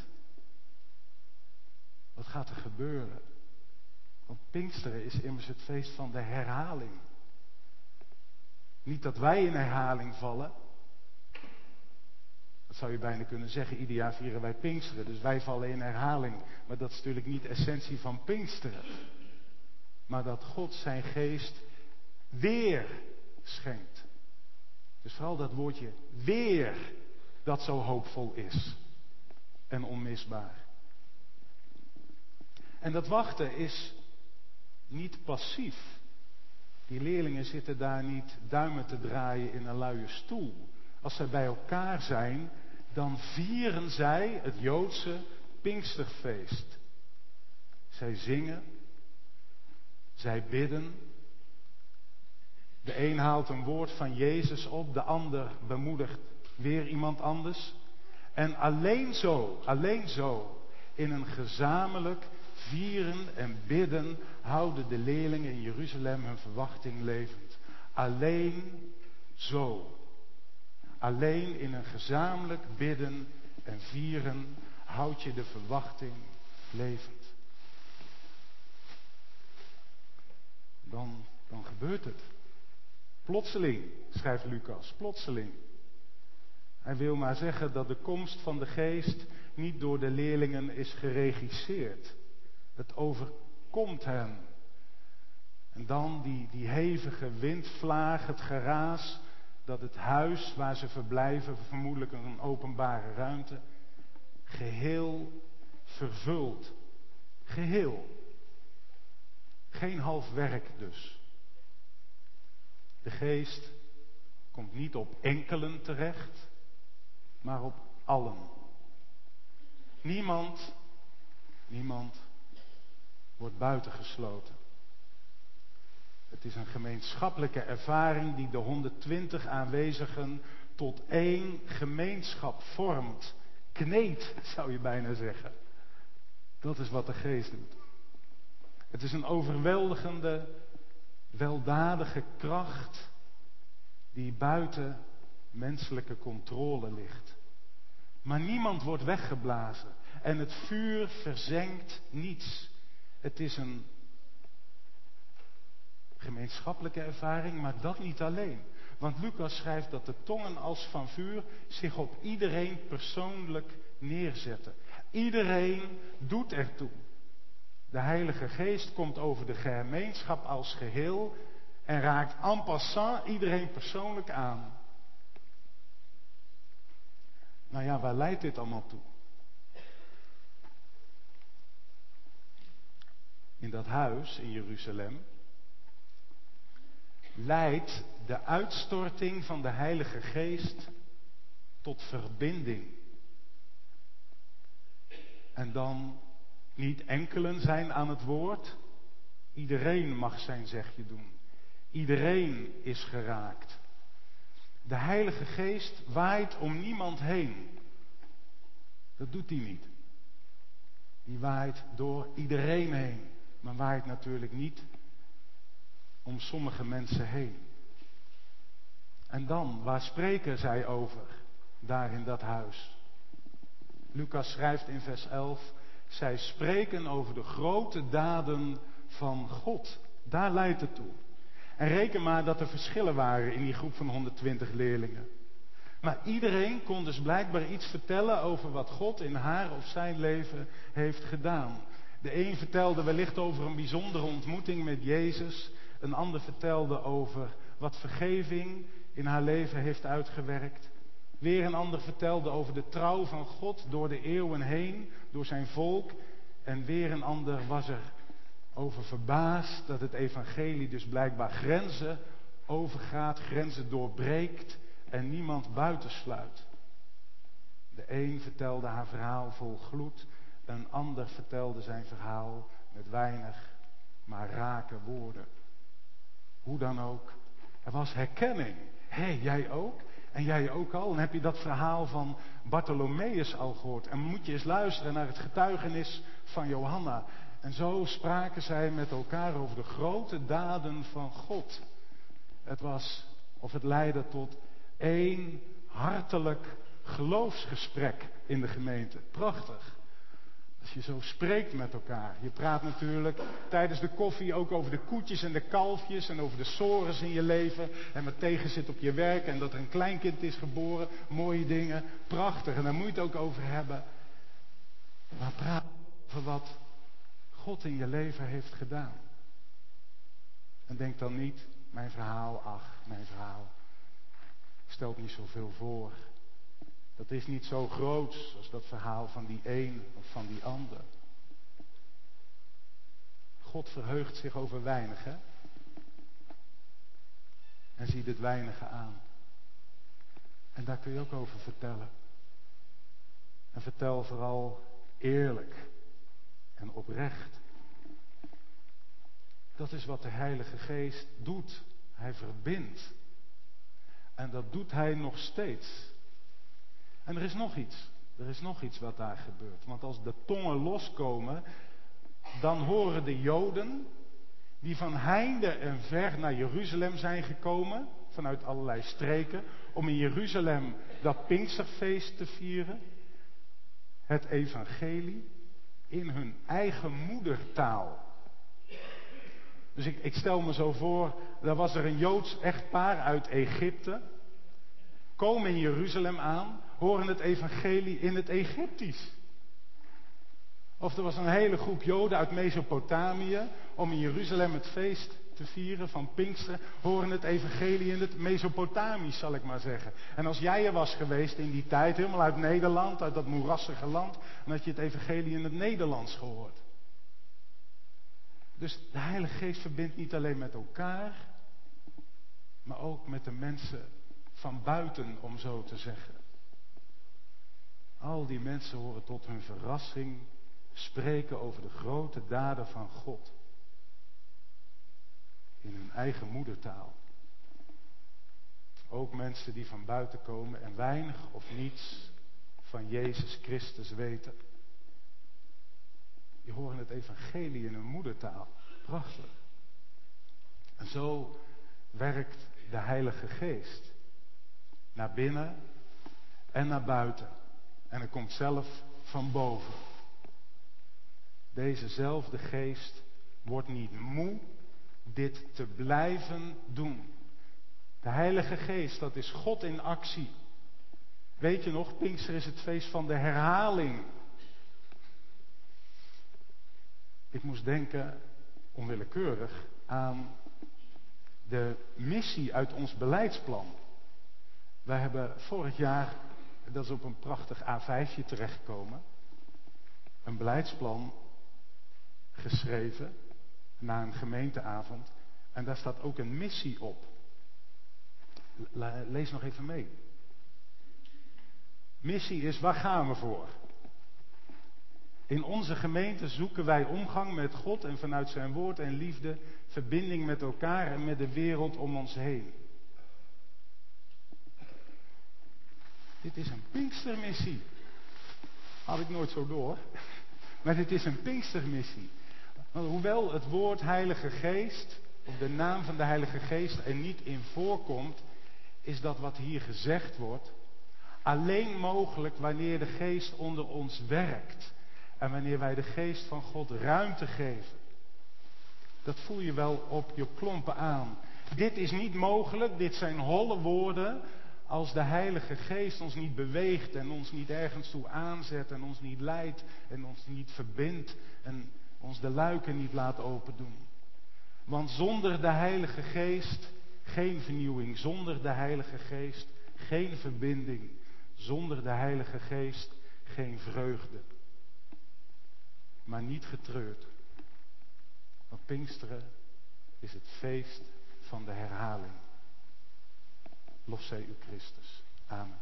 Wat gaat er gebeuren? Want Pinksteren is immers het feest van de herhaling. Niet dat wij in herhaling vallen. Dat zou je bijna kunnen zeggen, ieder jaar vieren wij Pinksteren. Dus wij vallen in herhaling. Maar dat is natuurlijk niet de essentie van Pinksteren. Maar dat God zijn geest weer schenkt. Dus vooral dat woordje weer, dat zo hoopvol is. En onmisbaar. En dat wachten is niet passief. Die leerlingen zitten daar niet duimen te draaien in een luie stoel. Als zij bij elkaar zijn, dan vieren zij het Joodse Pinksterfeest. Zij zingen, zij bidden. De een haalt een woord van Jezus op, de ander bemoedigt weer iemand anders. En alleen zo, in een gezamenlijk vieren en bidden, houden de leerlingen in Jeruzalem hun verwachting levend. Alleen zo. Alleen in een gezamenlijk bidden en vieren houd je de verwachting levend. Dan gebeurt het. Plotseling, schrijft Lucas, plotseling. Hij wil maar zeggen dat de komst van de Geest niet door de leerlingen is geregisseerd. Het overkomt hen. En dan die hevige windvlaag, het geraas, dat het huis waar ze verblijven, vermoedelijk een openbare ruimte, geheel vervult. Geheel. Geen half werk dus. De Geest komt niet op enkelen terecht, maar op allen. Niemand wordt buitengesloten. Het is een gemeenschappelijke ervaring die de 120 aanwezigen tot één gemeenschap vormt. Kneedt, zou je bijna zeggen. Dat is wat de Geest doet. Het is een overweldigende, weldadige kracht die buiten menselijke controle ligt. Maar niemand wordt weggeblazen en het vuur verzengt niets. Het is een gemeenschappelijke ervaring, maar dat niet alleen. Want Lucas schrijft dat de tongen als van vuur zich op iedereen persoonlijk neerzetten. Iedereen doet ertoe. De Heilige Geest komt over de gemeenschap als geheel en raakt en passant iedereen persoonlijk aan. Nou ja, waar leidt dit allemaal toe? In dat huis in Jeruzalem leidt de uitstorting van de Heilige Geest tot verbinding. En dan niet enkelen zijn aan het woord. Iedereen mag zijn zegje doen. Iedereen is geraakt. De Heilige Geest waait om niemand heen. Dat doet hij niet. Die waait door iedereen heen. Maar waait natuurlijk niet om sommige mensen heen. En dan, waar spreken zij over? Daar in dat huis. Lucas schrijft in vers 11. Zij spreken over de grote daden van God. Daar leidt het toe. En reken maar dat er verschillen waren in die groep van 120 leerlingen. Maar iedereen kon dus blijkbaar iets vertellen over wat God in haar of zijn leven heeft gedaan. De een vertelde wellicht over een bijzondere ontmoeting met Jezus. Een ander vertelde over wat vergeving in haar leven heeft uitgewerkt. Weer een ander vertelde over de trouw van God door de eeuwen heen, door zijn volk. En weer een ander was er over verbaasd dat het evangelie dus blijkbaar grenzen overgaat, grenzen doorbreekt en niemand buitensluit. De een vertelde haar verhaal vol gloed, een ander vertelde zijn verhaal met weinig, maar rake woorden. Hoe dan ook, er was herkenning. Hé, jij ook? En jij ook al? En heb je dat verhaal van Bartholomeus al gehoord? En moet je eens luisteren naar het getuigenis van Johanna. En zo spraken zij met elkaar over de grote daden van God. Het leidde tot één hartelijk geloofsgesprek in de gemeente. Prachtig. Als je zo spreekt met elkaar. Je praat natuurlijk tijdens de koffie ook over de koetjes en de kalfjes en over de sores in je leven. En wat tegen zit op je werk en dat er een kleinkind is geboren. Mooie dingen. Prachtig. En daar moet je het ook over hebben. Maar praat over wat God in je leven heeft gedaan. En denk dan niet, mijn verhaal stelt niet zoveel voor. Dat is niet zo groot als dat verhaal van die een of van die ander. God verheugt zich over weinig, hè? En ziet het weinige aan. En daar kun je ook over vertellen. En vertel vooral eerlijk en oprecht. Dat is wat de Heilige Geest doet. Hij verbindt. En dat doet hij nog steeds. En er is nog iets wat daar gebeurt. Want als de tongen loskomen, dan horen de Joden, die van heinde en ver naar Jeruzalem zijn gekomen, vanuit allerlei streken, om in Jeruzalem dat Pinksterfeest te vieren, het evangelie in hun eigen moedertaal. Dus ik stel me zo voor, daar was er een Joods echtpaar uit Egypte, komen in Jeruzalem aan, horen het evangelie in het Egyptisch. Of er was een hele groep Joden uit Mesopotamië om in Jeruzalem het feest te vieren van Pinksteren, horen het evangelie in het Mesopotamisch, zal ik maar zeggen. En als jij er was geweest in die tijd, helemaal uit Nederland, uit dat moerassige land, dan had je het evangelie in het Nederlands gehoord. Dus de Heilige Geest verbindt niet alleen met elkaar, maar ook met de mensen van buiten, om zo te zeggen. Al die mensen horen tot hun verrassing spreken over de grote daden van God. In hun eigen moedertaal. Ook mensen die van buiten komen en weinig of niets van Jezus Christus weten. Die horen het evangelie in hun moedertaal. Prachtig. En zo werkt de Heilige Geest. Naar binnen en naar buiten. En hij komt zelf van boven. Dezezelfde Geest wordt niet moe dit te blijven doen. De Heilige Geest, dat is God in actie. Weet je nog, Pinkster is het feest van de herhaling. Ik moest denken, onwillekeurig, aan de missie uit ons beleidsplan. Wij hebben vorig jaar, dat is op een prachtig A5'tje terechtgekomen, een beleidsplan geschreven na een gemeenteavond. En daar staat ook een missie op. Lees nog even mee. Missie is, waar gaan we voor? In onze gemeente zoeken wij omgang met God en vanuit zijn woord en liefde verbinding met elkaar en met de wereld om ons heen. Dit is een Pinkstermissie. Had ik nooit zo door. Maar dit is een Pinkstermissie. Want hoewel het woord Heilige Geest, of de naam van de Heilige Geest er niet in voorkomt, is dat wat hier gezegd wordt alleen mogelijk wanneer de Geest onder ons werkt. En wanneer wij de Geest van God ruimte geven. Dat voel je wel op je klompen aan. Dit is niet mogelijk, dit zijn holle woorden. Als de Heilige Geest ons niet beweegt en ons niet ergens toe aanzet en ons niet leidt en ons niet verbindt en ons de luiken niet laat opendoen. Want zonder de Heilige Geest geen vernieuwing, zonder de Heilige Geest geen verbinding, zonder de Heilige Geest geen vreugde. Maar niet getreurd. Want Pinksteren is het feest van de herhaling. Lof zij u Christus. Amen.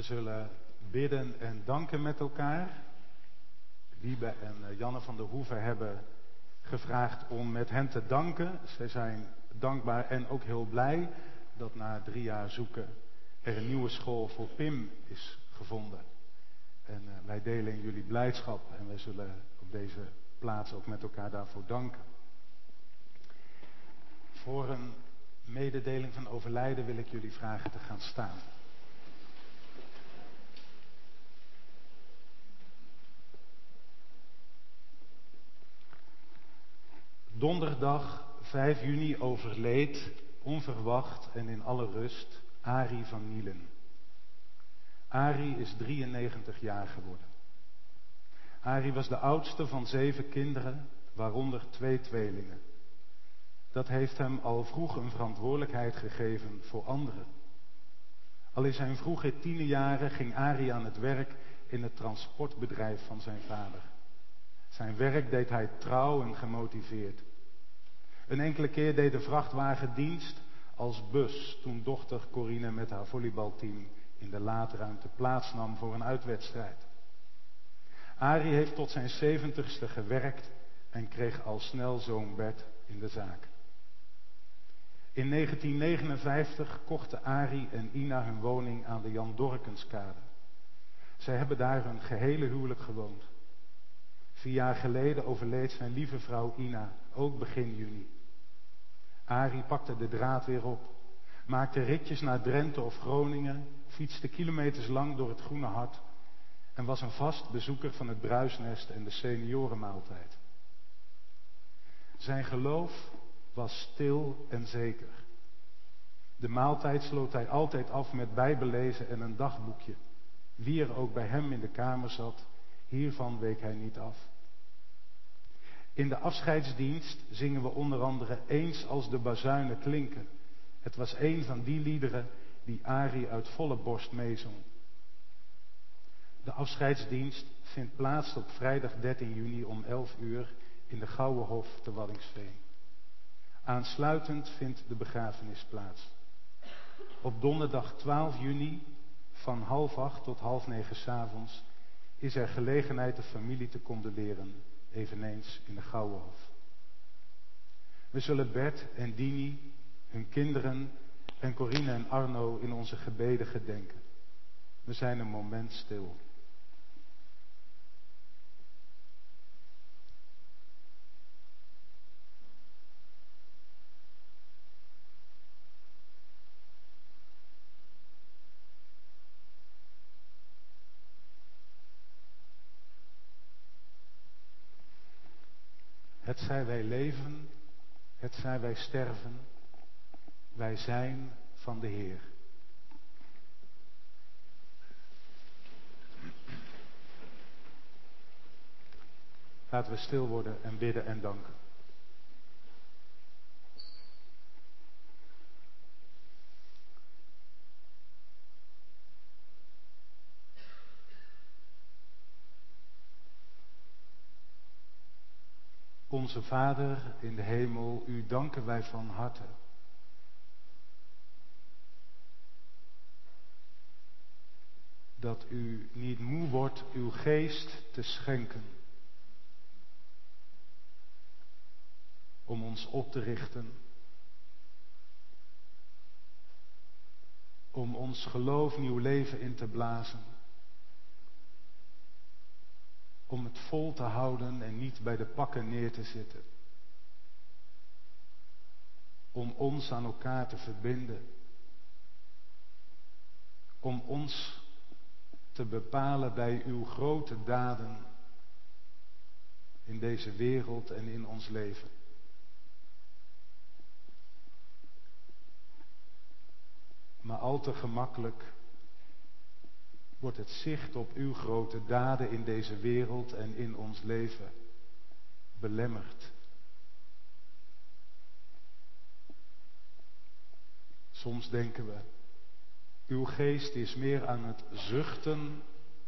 zullen bidden en danken met elkaar. Wiebe en Janne van der Hoeven hebben gevraagd om met hen te danken. Zij zijn dankbaar en ook heel blij dat na 3 jaar zoeken er een nieuwe school voor Pim is gevonden. En wij delen in jullie blijdschap en wij zullen op deze plaats ook met elkaar daarvoor danken. Voor een mededeling van overlijden wil ik jullie vragen te gaan staan. Donderdag 5 juni overleed, onverwacht en in alle rust, Arie van Nielen. Arie is 93 jaar geworden. Arie was de oudste van 7 kinderen, waaronder 2 tweelingen. Dat heeft hem al vroeg een verantwoordelijkheid gegeven voor anderen. Al in zijn vroege tienerjaren ging Arie aan het werk in het transportbedrijf van zijn vader. Zijn werk deed hij trouw en gemotiveerd. Een enkele keer deed de vrachtwagen dienst als bus toen dochter Corine met haar volleybalteam in de laadruimte plaatsnam voor een uitwedstrijd. Arie heeft tot zijn 70ste gewerkt en kreeg al snel zoon Bert in de zaak. In 1959 kochten Arie en Ina hun woning aan de Jan Dorkenskade. Zij hebben daar hun gehele huwelijk gewoond. 4 jaar geleden overleed zijn lieve vrouw Ina, ook begin juni. Arie pakte de draad weer op, maakte ritjes naar Drenthe of Groningen, fietste kilometers lang door het Groene Hart en was een vast bezoeker van het Bruisnest en de seniorenmaaltijd. Zijn geloof was stil en zeker. De maaltijd sloot hij altijd af met bijbellezen en een dagboekje. Wie er ook bij hem in de kamer zat, hiervan week hij niet af. In de afscheidsdienst zingen we onder andere Eens als de bazuinen klinken. Het was een van die liederen die Arie uit volle borst meezong. De afscheidsdienst vindt plaats op vrijdag 13 juni om 11 uur in de Gouwenhof te Waddinxveen. Aansluitend vindt de begrafenis plaats. Op donderdag 12 juni van 7:30 tot 8:30 s'avonds is er gelegenheid de familie te condoleren, eveneens in de Gouwenhof. We zullen Bert en Dini, hun kinderen en Corine en Arno in onze gebeden gedenken. We zijn een moment stil. Het zij wij leven, het zij wij sterven, wij zijn van de Heer. Laten we stil worden en bidden en danken. Onze Vader in de hemel, u danken wij van harte. Dat u niet moe wordt uw geest te schenken. Om ons op te richten. Om ons geloof nieuw leven in te blazen. Om het vol te houden en niet bij de pakken neer te zitten. Om ons aan elkaar te verbinden. Om ons te bepalen bij uw grote daden in deze wereld en in ons leven. Maar al te gemakkelijk wordt het zicht op uw grote daden in deze wereld en in ons leven belemmerd. Soms denken we, uw geest is meer aan het zuchten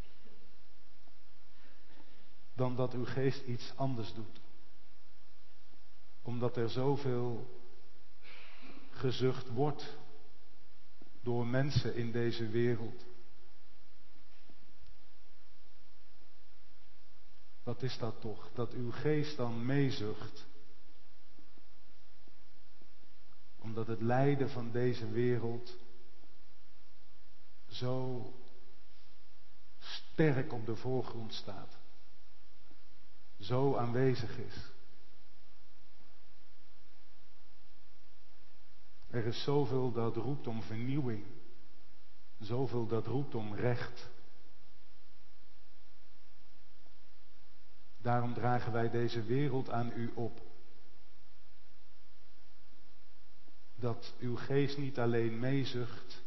dan dat uw geest iets anders doet. Omdat er zoveel gezucht wordt door mensen in deze wereld. Wat is dat toch? Dat uw geest dan meezucht. Omdat het lijden van deze wereld zo sterk op de voorgrond staat. Zo aanwezig is. Er is zoveel dat roept om vernieuwing. Zoveel dat roept om recht. Daarom dragen wij deze wereld aan u op. Dat uw geest niet alleen meezucht,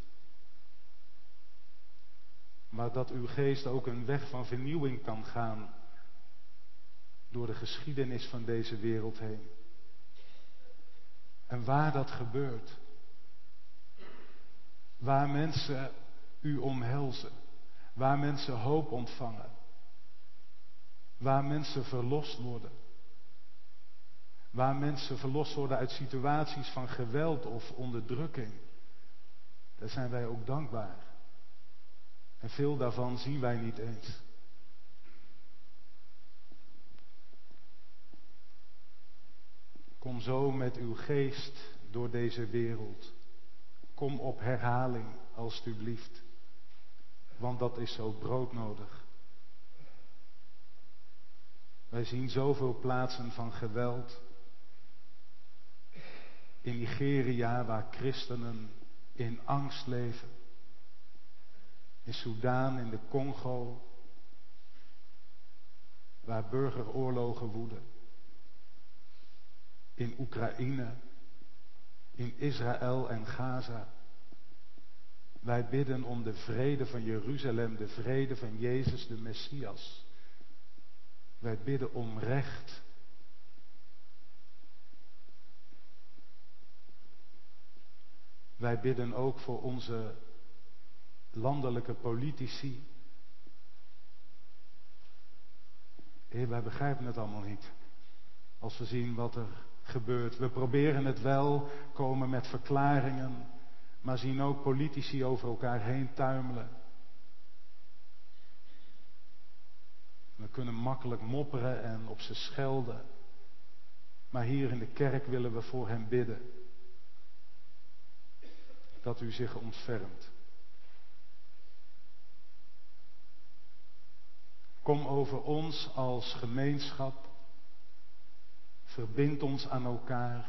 maar dat uw geest ook een weg van vernieuwing kan gaan door de geschiedenis van deze wereld heen. En waar dat gebeurt, waar mensen u omhelzen, waar mensen hoop ontvangen, waar mensen verlost worden, waar mensen verlost worden uit situaties van geweld of onderdrukking, daar zijn wij ook dankbaar. En veel daarvan zien wij niet eens. Kom zo met uw geest door deze wereld. Kom op herhaling, alstublieft. Want dat is zo broodnodig. Wij zien zoveel plaatsen van geweld. In Nigeria, waar christenen in angst leven. In Soudaan, in de Congo, waar burgeroorlogen woeden. In Oekraïne, in Israël en Gaza. Wij bidden om de vrede van Jeruzalem, de vrede van Jezus de Messias. Wij bidden om recht. Wij bidden ook voor onze landelijke politici. Heer, wij begrijpen het allemaal niet. Als we zien wat er gebeurt. We proberen het wel, komen met verklaringen, maar zien ook politici over elkaar heen tuimelen. We kunnen makkelijk mopperen en op ze schelden. Maar hier in de kerk willen we voor hen bidden. Dat u zich ontfermt. Kom over ons als gemeenschap. Verbind ons aan elkaar.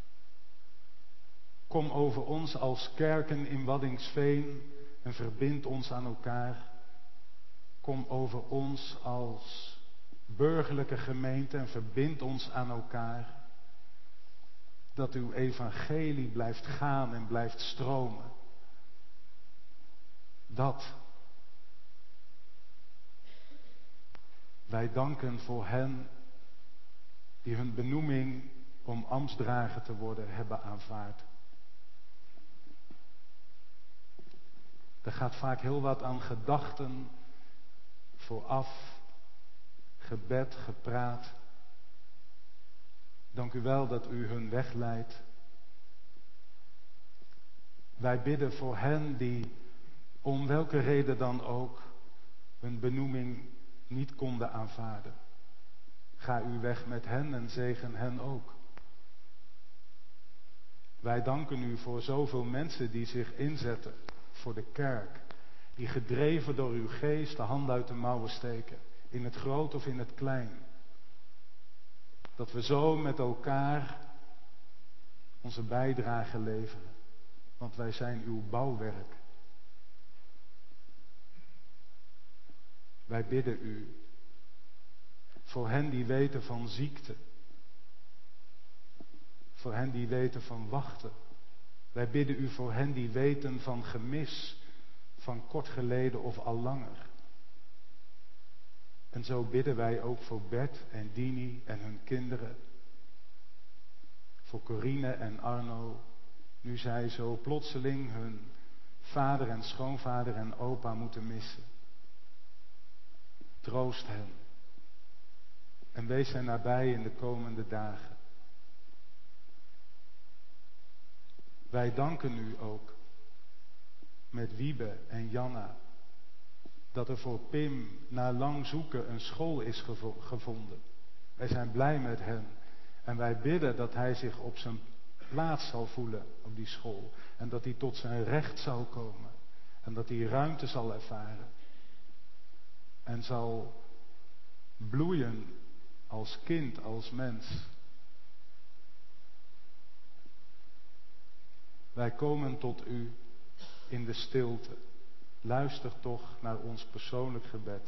Kom over ons als kerken in Waddinxveen en verbind ons aan elkaar. Kom over ons als burgerlijke gemeente en verbind ons aan elkaar. Dat uw evangelie blijft gaan en blijft stromen. Dat. Wij danken voor hen die hun benoeming om ambtsdrager te worden hebben aanvaard. Er gaat vaak heel wat aan gedachten vooraf, gebed, gepraat. Dank u wel dat u hun weg leidt. Wij bidden voor hen die om welke reden dan ook hun benoeming niet konden aanvaarden. Ga uw weg met hen en zegen hen ook. Wij danken u voor zoveel mensen die zich inzetten voor de kerk. Die gedreven door uw geest de hand uit de mouwen steken. In het groot of in het klein. Dat we zo met elkaar onze bijdrage leveren. Want wij zijn uw bouwwerk. Wij bidden u voor hen die weten van ziekte. Voor hen die weten van wachten. Wij bidden u voor hen die weten van gemis. Van kort geleden of al langer. En zo bidden wij ook voor Bert en Dini en hun kinderen. Voor Corine en Arno. Nu zij zo plotseling hun vader en schoonvader en opa moeten missen. Troost hen. En wees hen nabij in de komende dagen. Wij danken u ook met Wiebe en Janna dat er voor Pim na lang zoeken een school is gevonden. Wij zijn blij met hem. En wij bidden dat hij zich op zijn plaats zal voelen op die school. En dat hij tot zijn recht zal komen. En dat hij ruimte zal ervaren. En zal bloeien als kind, als mens. Wij komen tot u in de stilte. Luister toch naar ons persoonlijk gebed.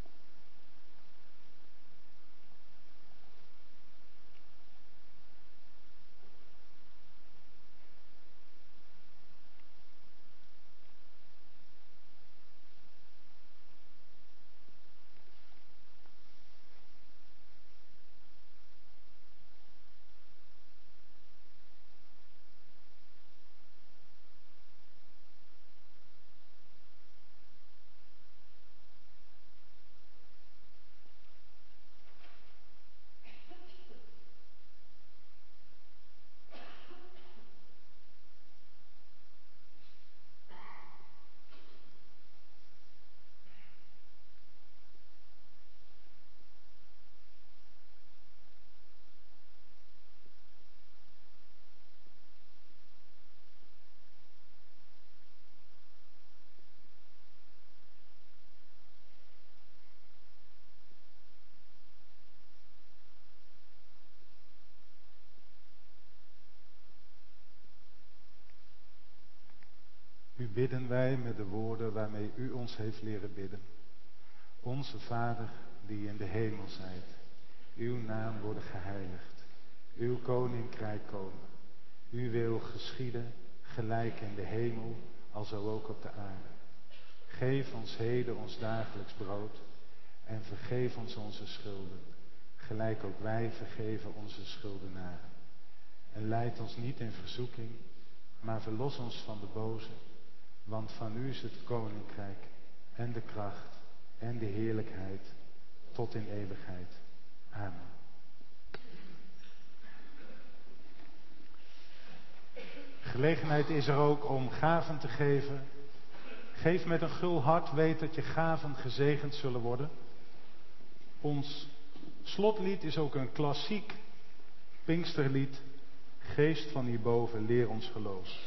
U bidden wij met de woorden waarmee u ons heeft leren bidden. Onze Vader die in de hemel zijt, uw naam worden geheiligd, uw koninkrijk komen. Uw wil geschieden, gelijk in de hemel, alzo ook op de aarde. Geef ons heden ons dagelijks brood en vergeef ons onze schulden, gelijk ook wij vergeven onze schuldenaren. En leid ons niet in verzoeking, maar verlos ons van de boze. Want van u is het koninkrijk en de kracht en de heerlijkheid tot in eeuwigheid. Amen. Gelegenheid is er ook om gaven te geven. Geef met een gul hart, weet dat je gaven gezegend zullen worden. Ons slotlied is ook een klassiek Pinksterlied. Geest van hierboven, leer ons geloof.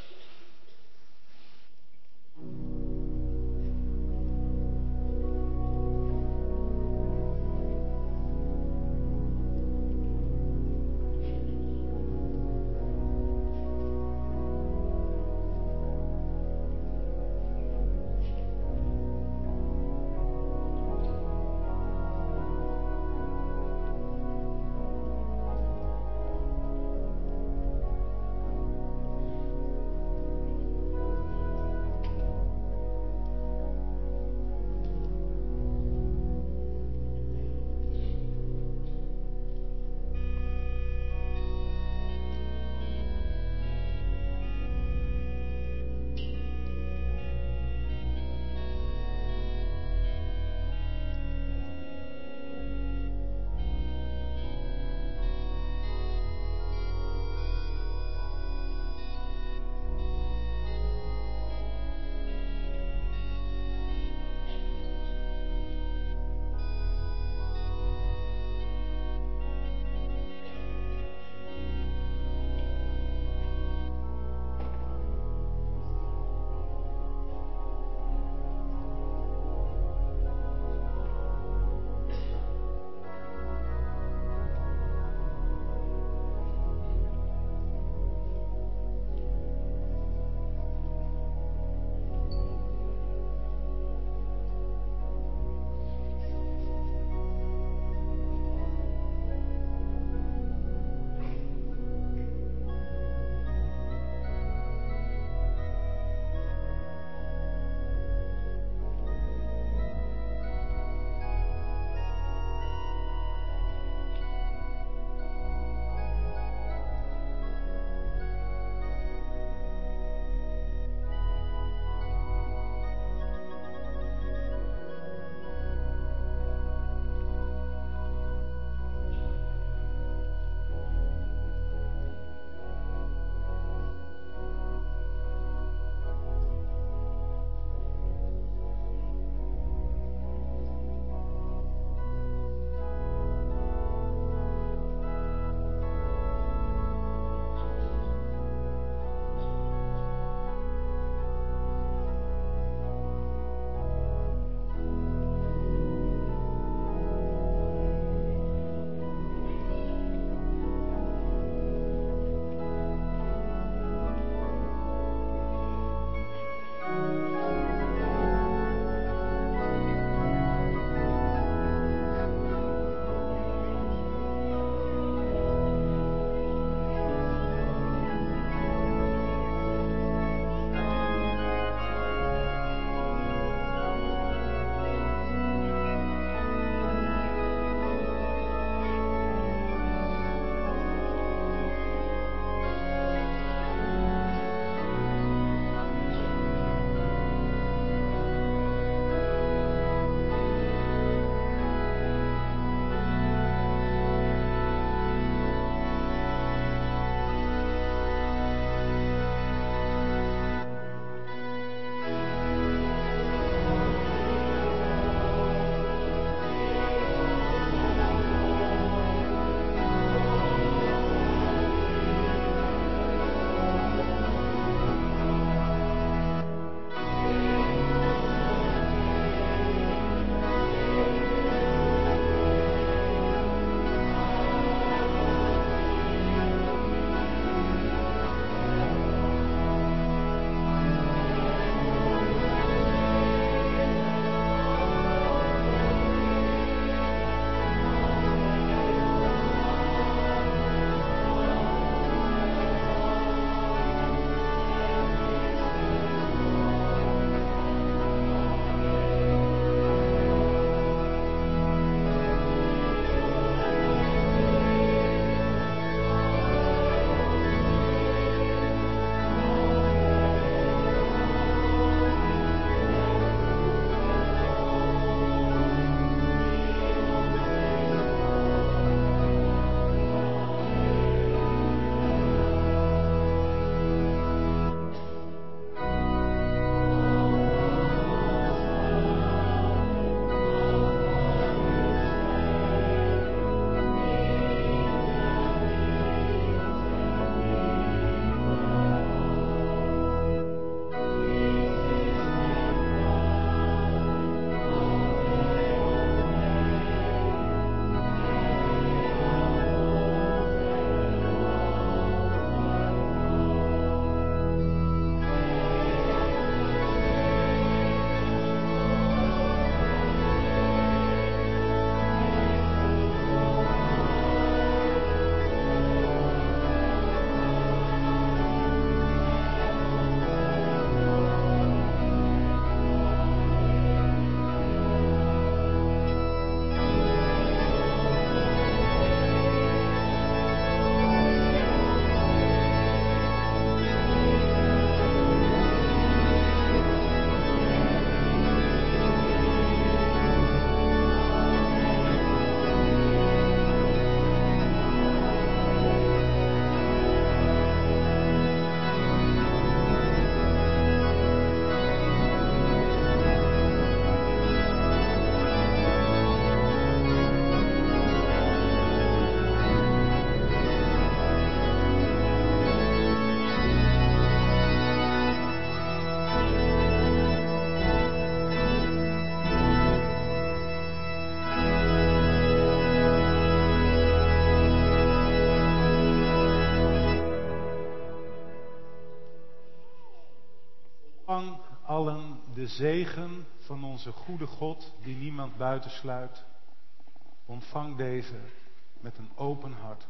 allen de zegen van onze goede God, die niemand buitensluit. Ontvang deze met een open hart.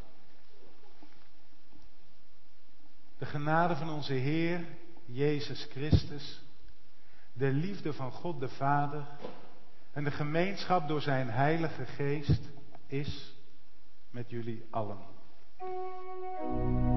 De genade van onze Heer Jezus Christus, de liefde van God de Vader en de gemeenschap door zijn Heilige Geest is met jullie allen.